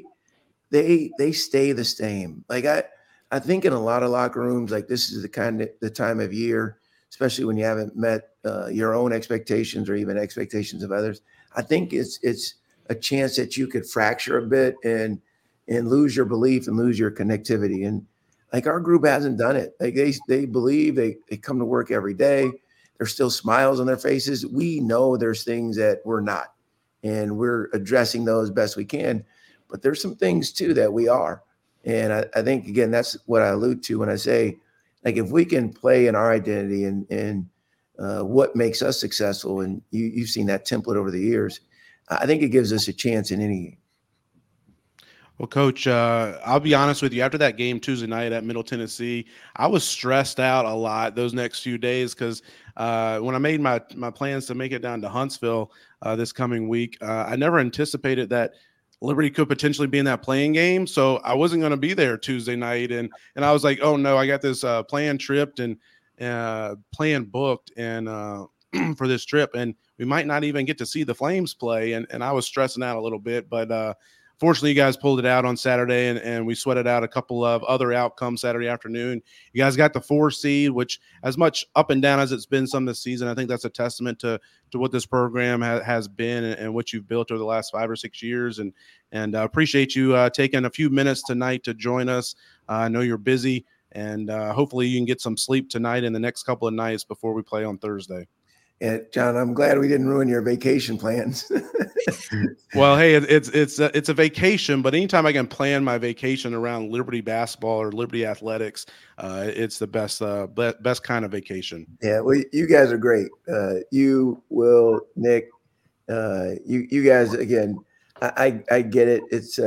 stay the same. Like I think in a lot of locker rooms, like this is the time of year, especially when you haven't met your own expectations or even expectations of others. I think it's a chance that you could fracture a bit and lose your belief and lose your connectivity. And like our group hasn't done it. Like they believe, they come to work every day. There's still smiles on their faces. We know there's things that we're not, and we're addressing those best we can. But there's some things too that we are. And I think, again, that's what I allude to when I say, like, if we can play in our identity and what makes us successful, and you've seen that template over the years, I think it gives us a chance in any game. Well, Coach, I'll be honest with you. After that game Tuesday night at Middle Tennessee, I was stressed out a lot those next few days because when I made my plans to make it down to Huntsville this coming week, I never anticipated that Liberty could potentially be in that playing game. So I wasn't going to be there Tuesday night. And I was like, oh, no, I got this plan tripped and plan booked and for this trip. And we might not even get to see the Flames play. And I was stressing out a little bit. But fortunately, you guys pulled it out on Saturday, and we sweated out a couple of other outcomes Saturday afternoon. You guys got the 4 seed, which, as much up and down as it's been some this season, I think that's a testament to what this program has been and what you've built over the last 5 or 6 years. And appreciate you taking a few minutes tonight to join us. I know you're busy, and hopefully you can get some sleep tonight and the next couple of nights before we play on Thursday. Yeah, John, I'm glad we didn't ruin your vacation plans. Well, hey, it's a vacation, but anytime I can plan my vacation around Liberty basketball or Liberty athletics, it's the best kind of vacation. Yeah, well, you guys are great. You, Will, Nick, you guys, again, I get it. It's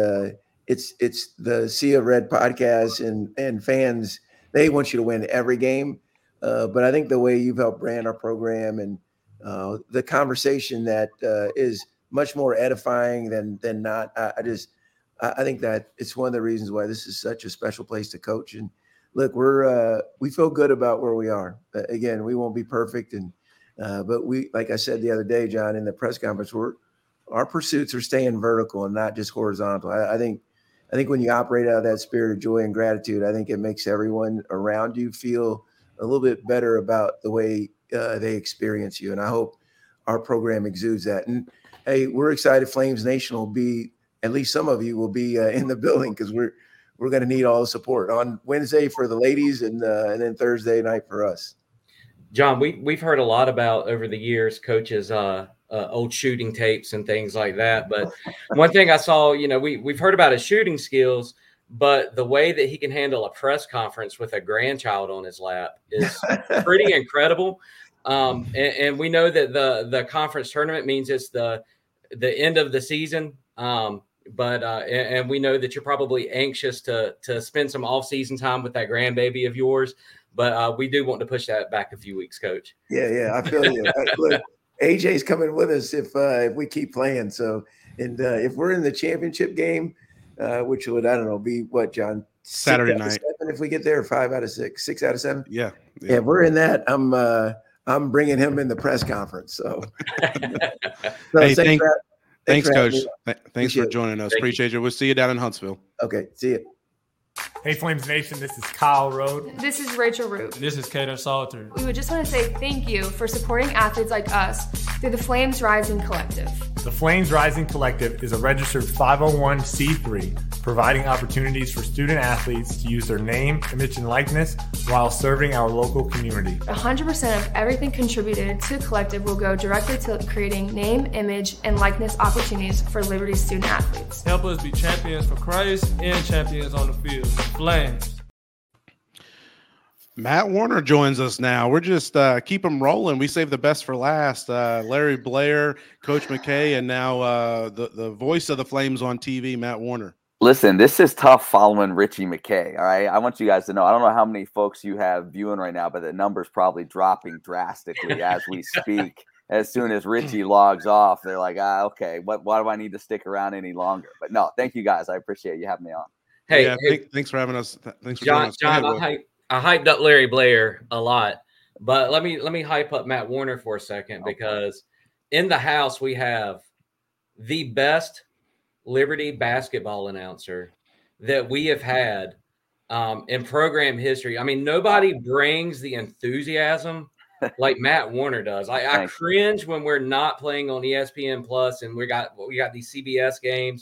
the Sea of Red podcast and fans. They want you to win every game. But I think the way you've helped brand our program and the conversation that is much more edifying than not. I think that it's one of the reasons why this is such a special place to coach. And look, we feel good about where we are. Again, we won't be perfect, but we, like I said the other day, John, in the press conference, our pursuits are staying vertical and not just horizontal. I think I think when you operate out of that spirit of joy and gratitude, I think it makes everyone around you feel a little bit better about the way they experience you. And I hope our program exudes that. And hey, we're excited. Flames Nation will be, at least some of you will be in the building, because we're going to need all the support on Wednesday for the ladies and then Thursday night for us. John, we've heard a lot about over the years coaches' old shooting tapes and things like that. But one thing I saw, we've heard about his shooting skills, but the way that he can handle a press conference with a grandchild on his lap is pretty incredible. And we know that the conference tournament means it's the end of the season. But we know that you're probably anxious to spend some off-season time with that grandbaby of yours. But we do want to push that back a few weeks, Coach. Yeah, I feel you. Look, AJ's coming with us if we keep playing. So, and if we're in the championship game, which would, I don't know, be what, John? Saturday night. 7 if we get there, 5 out of 6, 6 out of 7. Yeah. If we're in that, I'm bringing him in the press conference. So, hey, thanks, Coach. Thanks for joining us. Appreciate you. We'll see you down in Huntsville. Okay, see you. Hey, Flames Nation, this is Kyle Rode. This is Rachel Root. This is Kaden Salter. We would just want to say thank you for supporting athletes like us through the Flames Rising Collective. The Flames Rising Collective is a registered 501c3, providing opportunities for student athletes to use their name, image, and likeness while serving our local community. 100% of everything contributed to the collective will go directly to creating name, image, and likeness opportunities for Liberty student athletes. Help us be champions for Christ and champions on the field. Flames. Matt Warner joins us now. We're just keep them rolling. We saved the best for last. Larry Blair, Coach McKay, and now the voice of the Flames on TV, Matt Warner. Listen, this is tough following Richie McKay, all right? I want you guys to know, I don't know how many folks you have viewing right now, but the number's probably dropping drastically as we speak. As soon as Richie logs off, they're like, okay, why do I need to stick around any longer? But no, thank you guys. I appreciate you having me on. Hey, thanks for having us. Thanks for John. John, I hyped up Larry Blair a lot, but let me hype up Matt Warner for a second, because in the house we have the best Liberty basketball announcer that we have had in program history. I mean, nobody brings the enthusiasm like Matt Warner does. I cringe when we're not playing on ESPN Plus and we got these CBS games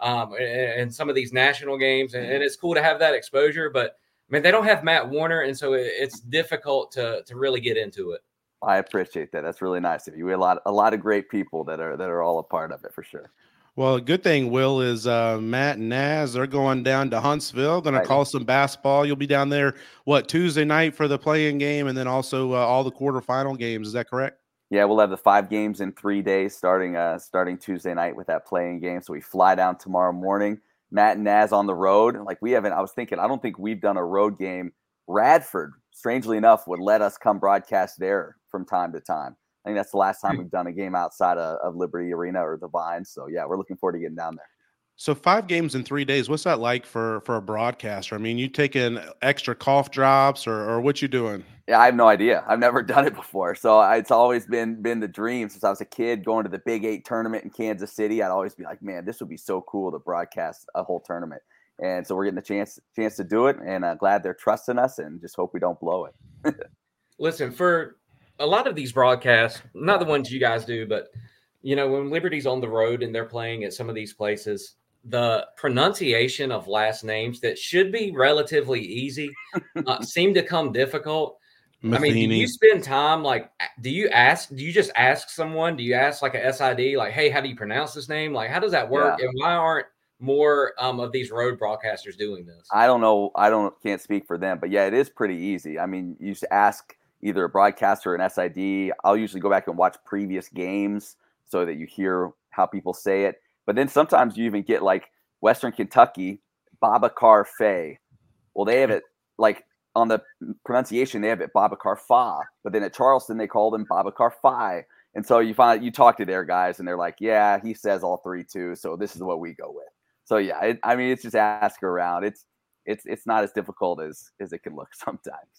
and some of these national games, and it's cool to have that exposure, but I mean, they don't have Matt Warner, and so it's difficult to really get into it. I appreciate that. That's really nice of you. We have a lot of great people that are all a part of it for sure. Well, a good thing, Will, is Matt and Naz, they're going down to Huntsville, going to call some basketball. You'll be down there, Tuesday night for the play-in game, and then also all the quarterfinal games. Is that correct? Yeah, we'll have the 5 games in 3 days starting Tuesday night with that play-in game. So we fly down tomorrow morning. Matt and Naz on the road. I don't think we've done a road game. Radford, strangely enough, would let us come broadcast there from time to time. I think that's the last time we've done a game outside of Liberty Arena or the Vines. So, yeah, we're looking forward to getting down there. So 5 games in 3 days, what's that like for a broadcaster? I mean, you taking extra cough drops or what you doing? Yeah, I have no idea. I've never done it before. So it's always been the dream since I was a kid going to the Big 8 tournament in Kansas City. I'd always be like, man, this would be so cool to broadcast a whole tournament. And so we're getting the chance to do it, and I'm glad they're trusting us and just hope we don't blow it. Listen, for a lot of these broadcasts, not the ones you guys do, but, when Liberty's on the road and they're playing at some of these places, the pronunciation of last names that should be relatively easy seem to come difficult. Matheny. I mean, do you spend time, do you just ask someone? Do you ask like a SID, like, hey, how do you pronounce this name? Like, how does that work? Yeah. And why aren't more of these road broadcasters doing this? I don't know. Can't speak for them, but yeah, it is pretty easy. I mean, you just ask either a broadcaster or an SID. I'll usually go back and watch previous games so that you hear how people say it. But then sometimes you even get like Western Kentucky, Babacar Faye. Well, they have it like on the pronunciation, they have it Babacar Fa, but then at Charleston, they call them Babacar Phi. And so you you talk to their guys and they're like, yeah, he says all 3 too. So this is what we go with. So yeah, it's just ask around. It's not as difficult as it can look sometimes.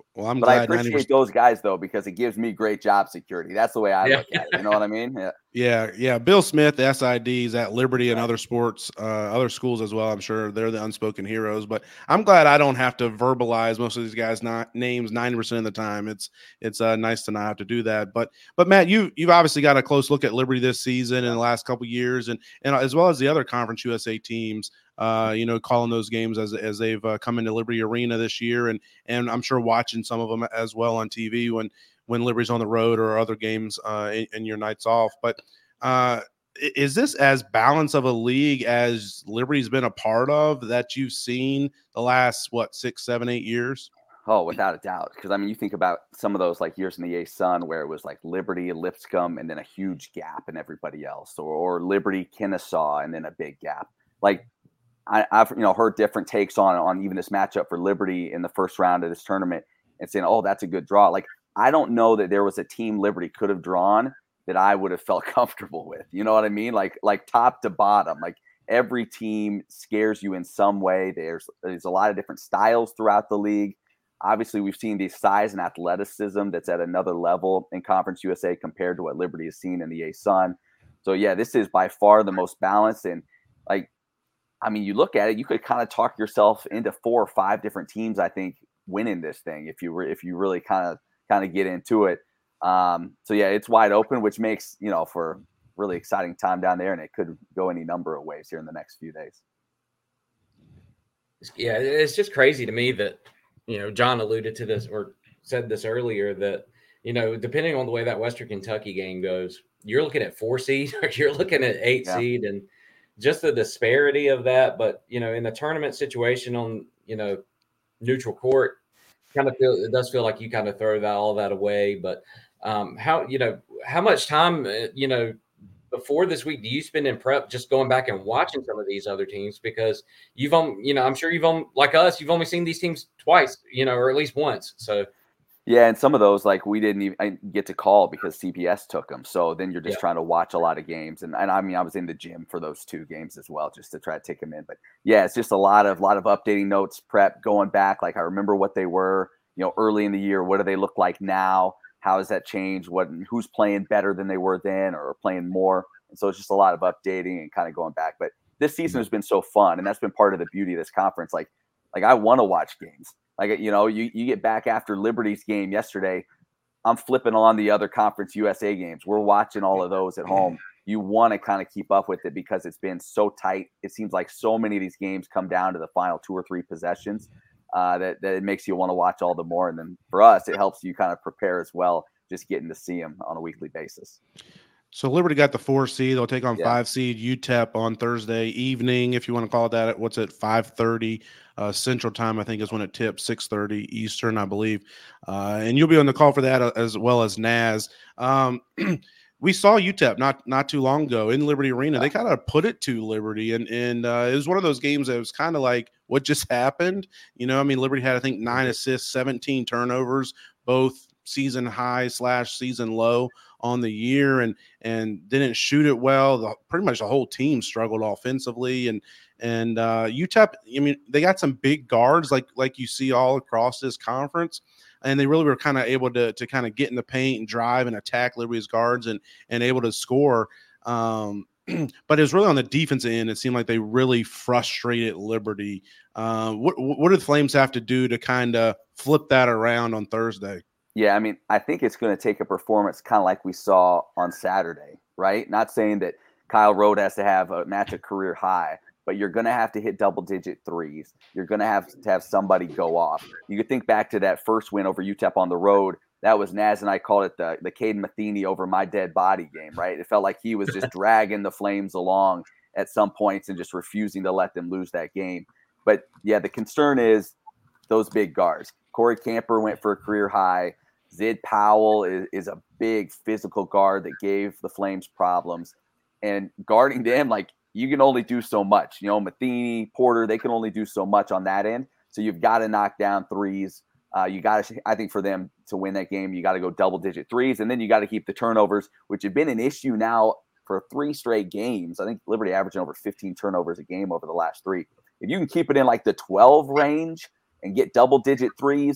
Well, I'm but glad I appreciate those guys though, because it gives me great job security. That's the way I look at it. You know what I mean? Yeah. Bill Smith, the SIDs at Liberty and other sports, other schools as well. I'm sure they're the unspoken heroes, but I'm glad I don't have to verbalize most of these guys' names 90% of the time. It's nice to not have to do that. But Matt, you've obviously got a close look at Liberty this season and the last couple of years, and as well as the other Conference USA teams. Calling those games as they've come into Liberty Arena this year, and I'm sure watching some of them as well on TV when Liberty's on the road or other games in your nights off. But is this as balanced of a league as Liberty's been a part of that you've seen the last 6, 7, 8 years? Oh, without a doubt. Because I mean, you think about some of those like years in the ASUN where it was like Liberty, Lipscomb, and then a huge gap in everybody else, or Liberty, Kennesaw, and then a big gap. Like I've heard different takes on even this matchup for Liberty in the first round of this tournament and saying, oh, that's a good draw. Like, I don't know that there was a team Liberty could have drawn that I would have felt comfortable with. You know what I mean? Like top to bottom, like every team scares you in some way. There's a lot of different styles throughout the league. Obviously, we've seen the size and athleticism that's at another level in Conference USA compared to what Liberty has seen in the ASUN. So yeah, this is by far the most balanced. And like, I mean, you look at it, you could kind of talk yourself into 4 or 5 different teams, I think, winning this thing if you really kind of get into it. So yeah, it's wide open, which makes, for a really exciting time down there, and it could go any number of ways here in the next few days. Yeah, it's just crazy to me that, John alluded to this or said this earlier that, depending on the way that Western Kentucky game goes, you're looking at 4 seed or you're looking at 8 seed, and just the disparity of that. But, in the tournament situation on, neutral court, it does feel like you kind of throw all that away. But how much time, before this week do you spend in prep just going back and watching some of these other teams? Because I'm sure like us, you've only seen these teams twice, or at least once. So yeah, and some of those, like, we didn't even get to call because CBS took them. So then you're just trying to watch a lot of games. And I mean, I was in the gym for those 2 games as well, just to try to take them in. But yeah, it's just a lot of updating notes, prep, going back. Like, I remember what they were, early in the year. What do they look like now? How has that changed? Who's playing better than they were then or playing more? And so it's just a lot of updating and kind of going back. But this season has been so fun. And that's been part of the beauty of this conference. Like I want to watch games. Like, you get back after Liberty's game yesterday, I'm flipping on the other Conference USA games. We're watching all of those at home. You want to kind of keep up with it because it's been so tight. It seems like so many of these games come down to the final 2 or 3 possessions that it makes you want to watch all the more. And then for us, it helps you kind of prepare as well, just getting to see them on a weekly basis. So Liberty got the 4 seed. They'll take on 5 seed UTEP on Thursday evening, if you want to call it that. What's it, 5:30 Central Time, I think is when it tips, 6:30 Eastern, I believe. And you'll be on the call for that as well as Naz. We saw UTEP not too long ago in Liberty Arena. They kind of put it to Liberty, and it was one of those games that was kind of like what just happened. Liberty had, I think, 9 assists, 17 turnovers, both season high / season low on the year, and didn't shoot it well. Pretty much the whole team struggled offensively, and UTEP, they got some big guards like you see all across this conference, and they really were kind of able to kind of get in the paint and drive and attack Liberty's guards and able to score. But it was really on the defensive end. It seemed like they really frustrated Liberty. What do the Flames have to do to kind of flip that around on Thursday? Yeah, I mean, I think it's going to take a performance kind of like we saw on Saturday, right? Not saying that Kyle Rote has to have a match a career high, but you're going to have to hit double-digit threes. You're going to have somebody go off. You could think back to that first win over UTEP on the road. That was Naz and I called it the Caden Matheny over my dead body game, right? It felt like he was just dragging the Flames along at some points and just refusing to let them lose that game. But, yeah, the concern is those big guards. Corey Camper went for a career high. Zid Powell is a big physical guard that gave the Flames problems. And guarding them, like, you can only do so much. Matheny, Porter, they can only do so much on that end. So you've got to knock down threes. You got to, I think, for them to win that game, you got to go double-digit threes. And then you got to keep the turnovers, which have been an issue now for 3 straight games. I think Liberty averaging over 15 turnovers a game over the last 3. If you can keep it in like the 12 range and get double-digit threes,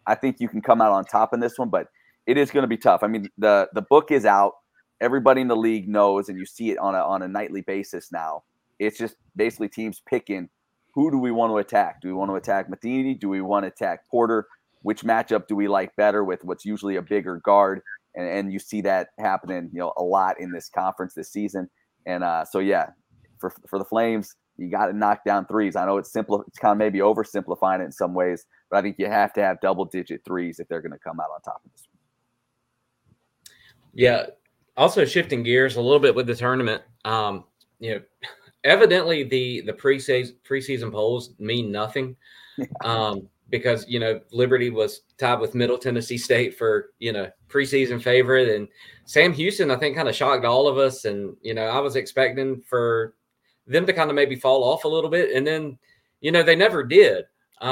I think you can come out on top in this one, but it is going to be tough. I mean, the book is out. Everybody in the league knows, and you see it on a nightly basis now. It's just basically teams picking, who do we want to attack? Do we want to attack Matheny? Do we want to attack Porter? Which matchup do we like better with what's usually a bigger guard? And you see that happening, a lot in this conference this season. And so, yeah, for the Flames, you got to knock down threes. I know it's kind of maybe oversimplifying it in some ways, but I think you have to have double-digit threes if they're going to come out on top of this one. Yeah. Also shifting gears a little bit with the tournament, evidently the preseason polls mean nothing. Because, Liberty was tied with Middle Tennessee State for, preseason favorite. And Sam Houston, I think, kind of shocked all of us. And, I was expecting for them to kind of maybe fall off a little bit. And then, they never did.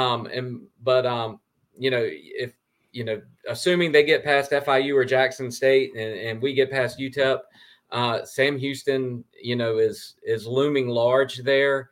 If, assuming they get past FIU or Jackson State and we get past UTEP, Sam Houston, is looming large there.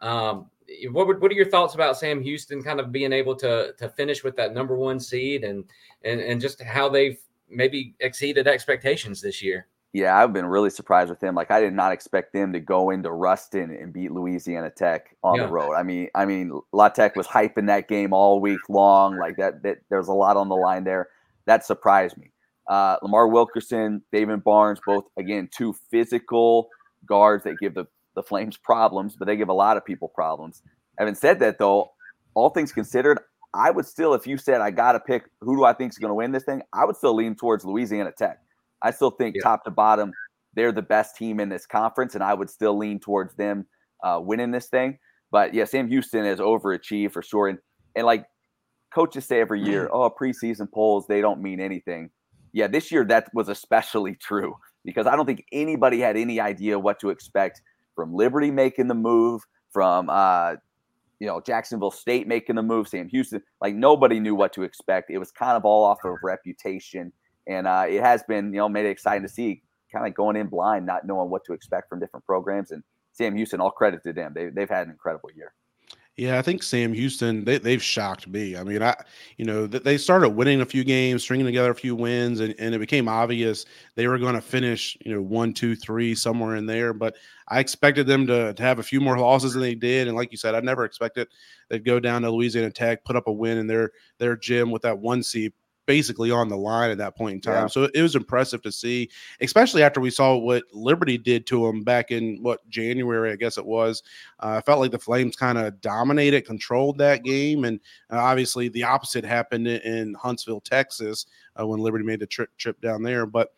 What are your thoughts about Sam Houston kind of being able to finish with that number 1 seed and just how they've maybe exceeded expectations this year? Yeah, I've been really surprised with them. Like, I did not expect them to go into Ruston and beat Louisiana Tech on the road. I mean, La Tech was hyping that game all week long. Like that there's a lot on the line there. That surprised me. Lamar Wilkerson, David Barnes, both, again, 2 physical guards that give the Flames problems, but they give a lot of people problems. Having said that, though, all things considered, I would still, if you said I got to pick who do I think is going to win this thing, I would still lean towards Louisiana Tech. I still think top to bottom, they're the best team in this conference, and I would still lean towards them winning this thing. But, yeah, Sam Houston has overachieved for sure. And like coaches say every year, preseason polls, they don't mean anything. Yeah, this year that was especially true because I don't think anybody had any idea what to expect from Liberty making the move, from Jacksonville State making the move, Sam Houston. Like, nobody knew what to expect. It was kind of all off of reputation. And it has been, made it exciting to see, kind of going in blind, not knowing what to expect from different programs. And Sam Houston, all credit to them. They've had an incredible year. Yeah, I think Sam Houston, they've shocked me. I mean, they started winning a few games, stringing together a few wins, and it became obvious they were going to finish, 1, 2, 3, somewhere in there. But I expected them to have a few more losses than they did. And like you said, I never expected they'd go down to Louisiana Tech, put up a win in their gym with that 1 seed basically on the line at that point in time. Yeah. So it was impressive to see, especially after we saw what Liberty did to them back in January, I guess it was. I felt like the Flames kind of dominated, controlled that game. And obviously the opposite happened in Huntsville, Texas, when Liberty made the trip down there. But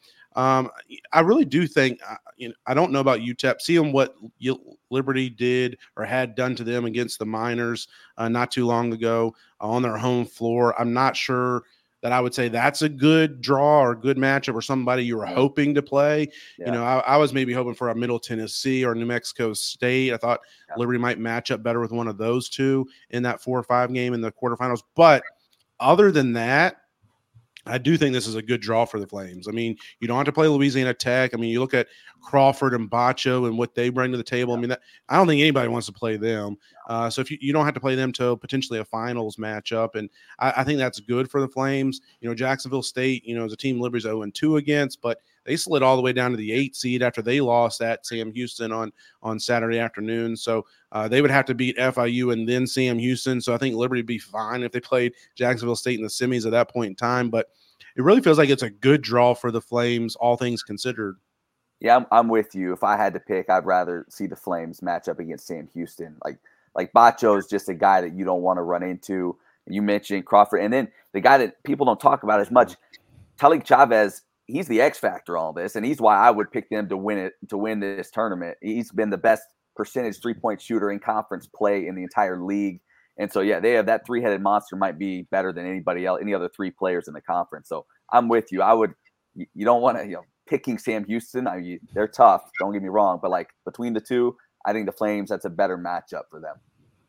I really do think, I don't know about UTEP, seeing what Liberty did or had done to them against the Miners not too long ago on their home floor. I'm not sure that I would say that's a good draw or a good matchup or somebody you were hoping to play. Yeah. I was maybe hoping for a Middle Tennessee or New Mexico State. I thought Liberty might match up better with one of those two in that 4 or 5 game in the quarterfinals. But other than that, I do think this is a good draw for the Flames. I mean, you don't have to play Louisiana Tech. I mean, you look at Crawford and Bacho and what they bring to the table. I mean, I don't think anybody wants to play them. So if you don't have to play them till potentially a finals matchup, and I think that's good for the Flames. Jacksonville State, is a team Liberty's 0-2 against, but they slid all the way down to the 8 seed after they lost at Sam Houston on Saturday afternoon. So they would have to beat FIU and then Sam Houston. So I think Liberty would be fine if they played Jacksonville State in the semis at that point in time. But it really feels like it's a good draw for the Flames, all things considered. Yeah, I'm with you. If I had to pick, I'd rather see the Flames match up against Sam Houston. Like Bacho is just a guy that you don't want to run into. You mentioned Crawford. And then the guy that people don't talk about as much, Talik Chavez, he's the X factor on this, and he's why I would pick them to win this tournament. He's been the best percentage 3-point shooter in conference play in the entire league. And so, yeah, they have that 3-headed monster might be better than anybody else, any other 3 players in the conference. So I'm with you. You don't want to, picking Sam Houston. They're tough. Don't get me wrong. But like between the two, I think the Flames, that's a better matchup for them.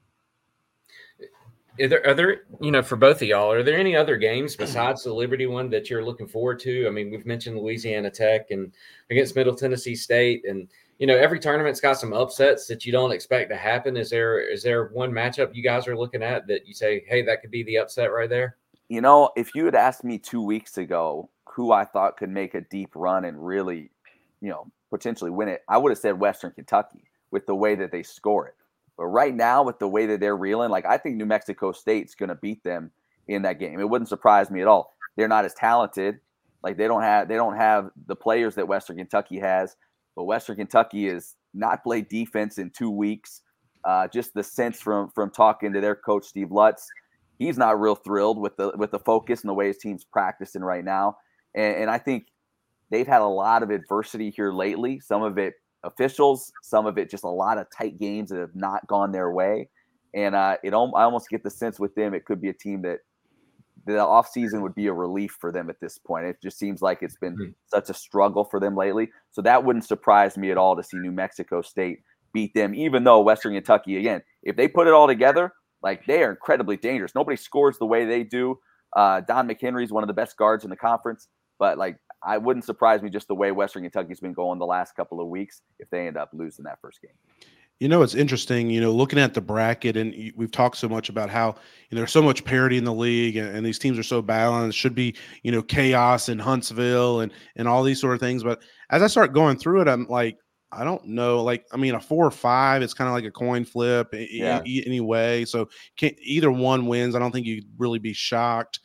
Are there, for both of y'all, are there any other games besides the Liberty one that you're looking forward to? I mean, we've mentioned Louisiana Tech and against Middle Tennessee State, and every tournament's got some upsets that you don't expect to happen. Is there one matchup you guys are looking at that you say, hey, that could be the upset right there? if you had asked me 2 weeks ago who I thought could make a deep run and really, potentially win it, I would have said Western Kentucky with the way that they score it. But right now, with the way that they're reeling, I think New Mexico State's going to beat them in that game. It wouldn't surprise me at all. They're not as talented. They don't have the players that Western Kentucky has. But Western Kentucky has not played defense in 2 weeks. Just the sense from talking to their coach Steve Lutz, he's not real thrilled with the focus and the way his team's practicing right now. And I think they've had a lot of adversity here lately. Some of it officials, some of it just a lot of tight games that have not gone their way. And I almost get the sense with them it could be a team that the offseason would be a relief for them at this point. It just seems like it's been such a struggle for them lately. So that wouldn't surprise me at all to see New Mexico State beat them, even though Western Kentucky, again, if they put it all together, they are incredibly dangerous. Nobody scores the way they do. Don McHenry is one of the best guards in the conference, but I wouldn't surprise me just the way Western Kentucky's been going the last couple of weeks if they end up losing that first game. It's interesting, looking at the bracket, and we've talked so much about how, there's so much parity in the league and these teams are so balanced. Should be, chaos in Huntsville and all these sort of things. But as I start going through it, I'm like, I don't know. A 4 or 5, it's kind of like a coin flip anyway. So either one wins. I don't think you'd really be shocked.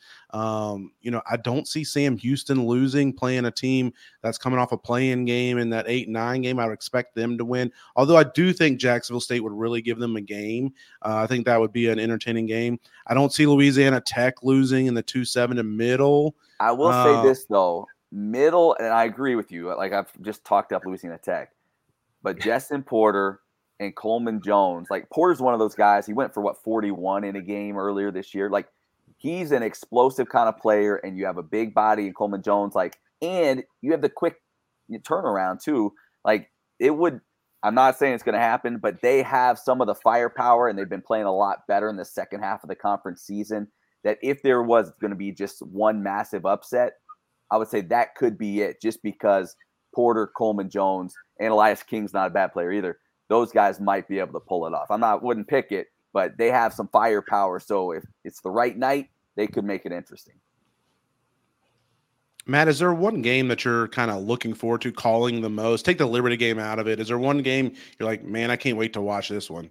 I don't see Sam Houston losing, playing a team that's coming off a play-in game in that 8-9 game. I would expect them to win. Although I do think Jacksonville State would really give them a game. I think that would be an entertaining game. I don't see Louisiana Tech losing in the 2-7 to Middle. I will say this, though. Middle, and I agree with you. I've just talked up Louisiana Tech. But Justin Porter and Coleman Jones, Porter's one of those guys. He went for 41 in a game earlier this year. He's an explosive kind of player, and you have a big body in Coleman Jones, and you have the quick turnaround too. I'm not saying it's going to happen, but they have some of the firepower, and they've been playing a lot better in the second half of the conference season. That if there was going to be just one massive upset, I would say that could be it, just because Porter, Coleman Jones, and Elias King's not a bad player either. Those guys might be able to pull it off. Wouldn't pick it, but they have some firepower. So if it's the right night, they could make it interesting. Matt, is there one game that you're kind of looking forward to calling the most? Take the Liberty game out of it. Is there one game you're like, man, I can't wait to watch this one?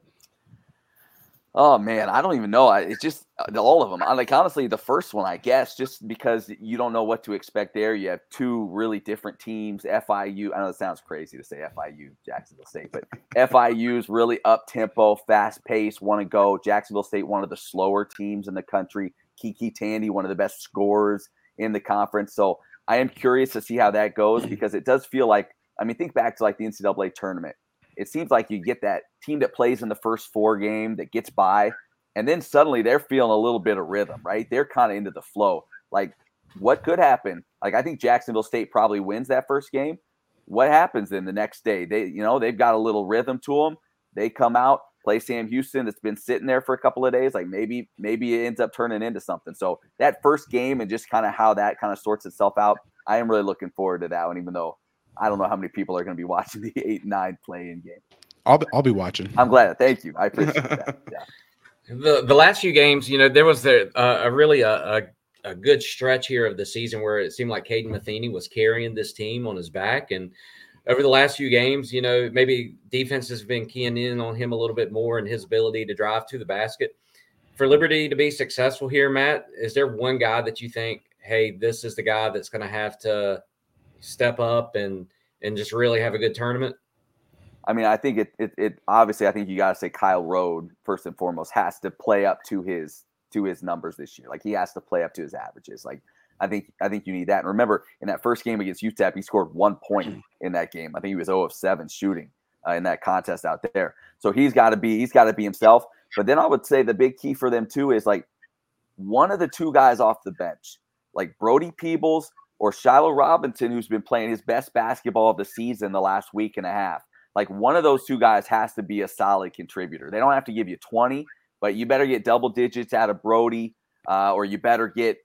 Oh, man, I don't even know. It's just all of them. Honestly, the first one, I guess, just because you don't know what to expect there. You have two really different teams. FIU, I know it sounds crazy to say FIU, Jacksonville State, but FIU's really up-tempo, fast-paced, want to go. Jacksonville State, one of the slower teams in the country. Kiki Tandy, one of the best scorers in the conference. So I am curious to see how that goes, because it does feel like, think back to the NCAA tournament. It seems like you get that team that plays in the first 4 game that gets by, and then suddenly they're feeling a little bit of rhythm, right? They're kind of into the flow. What could happen? I think Jacksonville State probably wins that first game. What happens then the next day? They've got a little rhythm to them. They come out, play Sam Houston that's been sitting there for a couple of days. Maybe it ends up turning into something. So that first game and just kind of how that kind of sorts itself out, I am really looking forward to that one, even though I don't know how many people are going to be watching the 8-9 play-in game. I'll be watching. I'm glad. Thank you. I appreciate that. Yeah. The last few games, there was really a good stretch here of the season where it seemed like Caden Matheny was carrying this team on his back. And over the last few games, maybe defense has been keying in on him a little bit more and his ability to drive to the basket. For Liberty to be successful here, Matt, is there one guy that you think, hey, this is the guy that's going to have to step up and just really have a good tournament? I think it obviously, I think you got to say Kyle Rode first and foremost has to play up to his numbers this year. He has to play up to his averages. I think you need that. And remember, in that first game against UTEP, he scored 1 point in that game. I think he was 0 of 7 shooting in that contest out there. So he's got to be himself. But then I would say the big key for them too is one of the two guys off the bench, Brody Peebles or Shiloh Robinson, who's been playing his best basketball of the season the last week and a half. One of those two guys has to be a solid contributor. They don't have to give you 20, but you better get double digits out of Brody, or you better get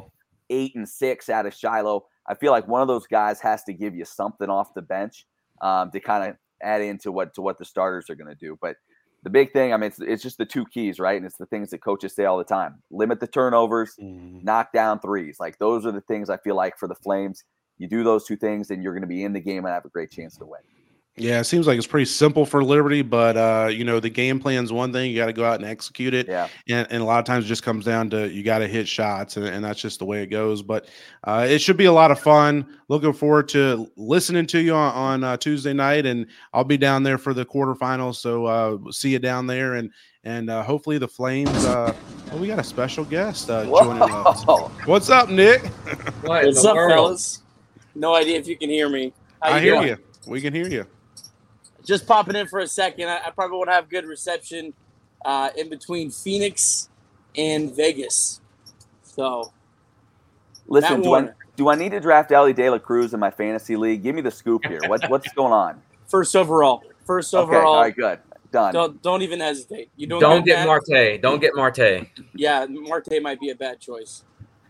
8 and 6 out of Shiloh. I feel like one of those guys has to give you something off the bench to kind of add into what the starters are going to do. But the big thing, I mean, it's just the two keys, right? And it's the things that coaches say all the time: limit the turnovers, knock down threes. Like those are the things I feel like for the Flames. You do those two things, and you're going to be in the game and have a great chance to win. Yeah, it seems like it's pretty simple for Liberty, but you know, the game plan's one thing. You got to go out and execute it. Yeah. And a lot of times it just comes down to you got to hit shots, and that's just the way it goes. But it should be a lot of fun. Looking forward to listening to you on Tuesday night, and I'll be down there for the quarterfinals. So see you down there, and hopefully the Flames. We got a special guest joining us. What's up, Nick? What's up, fellas? No idea if you can hear me. I hear you. We can hear you. Just popping in for a second. I probably won't have good reception in between Phoenix and Vegas. So, listen, do I need to draft Ellie De La Cruz in my fantasy league? Give me the scoop here. What's going on? First overall. Okay, all right, good. Done. Don't even hesitate. You don't get Marte. Don't get Marte. Yeah, Marte might be a bad choice.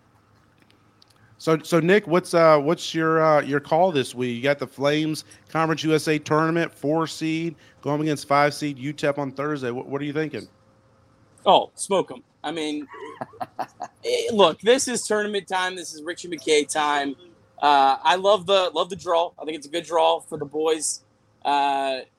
So Nick, what's your call this week? You got the Flames Conference USA tournament, 4 seed going against 5 seed UTEP on Thursday. What are you thinking? Oh, smoke them. I mean, look, this is tournament time. This is Richie McKay time. I love the draw. I think it's a good draw for the boys. UTEP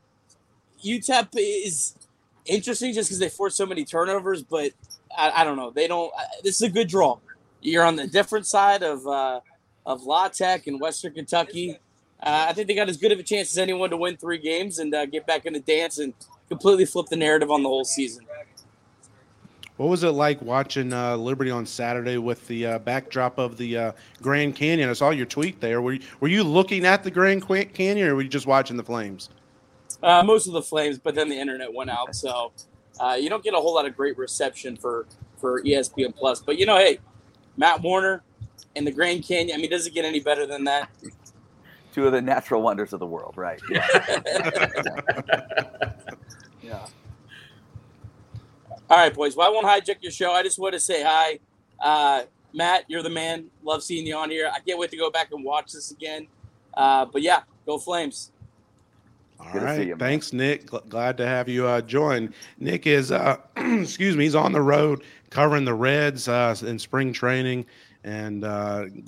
is interesting just because they force so many turnovers, but I don't know. They don't. This is a good draw. You're on the different side of La Tech and Western Kentucky. I think they got as good of a chance as anyone to win 3 games and get back in the dance and completely flip the narrative on the whole season. What was it like watching Liberty on Saturday with the backdrop of the Grand Canyon? I saw your tweet there. Were you looking at the Grand Canyon, or were you just watching the Flames? Most of the Flames, but then the internet went out, so you don't get a whole lot of great reception for ESPN Plus. But hey. Matt Warner and the Grand Canyon. I mean, does it get any better than that? 2 of the natural wonders of the world, right? Yeah. Yeah. All right, boys. Well, I won't hijack your show. I just want to say hi. Matt, you're the man. Love seeing you on here. I can't wait to go back and watch this again. But, yeah, go Flames. All right. Thanks, Nick. Glad to have you join. Nick is, he's on the road covering the Reds in spring training, and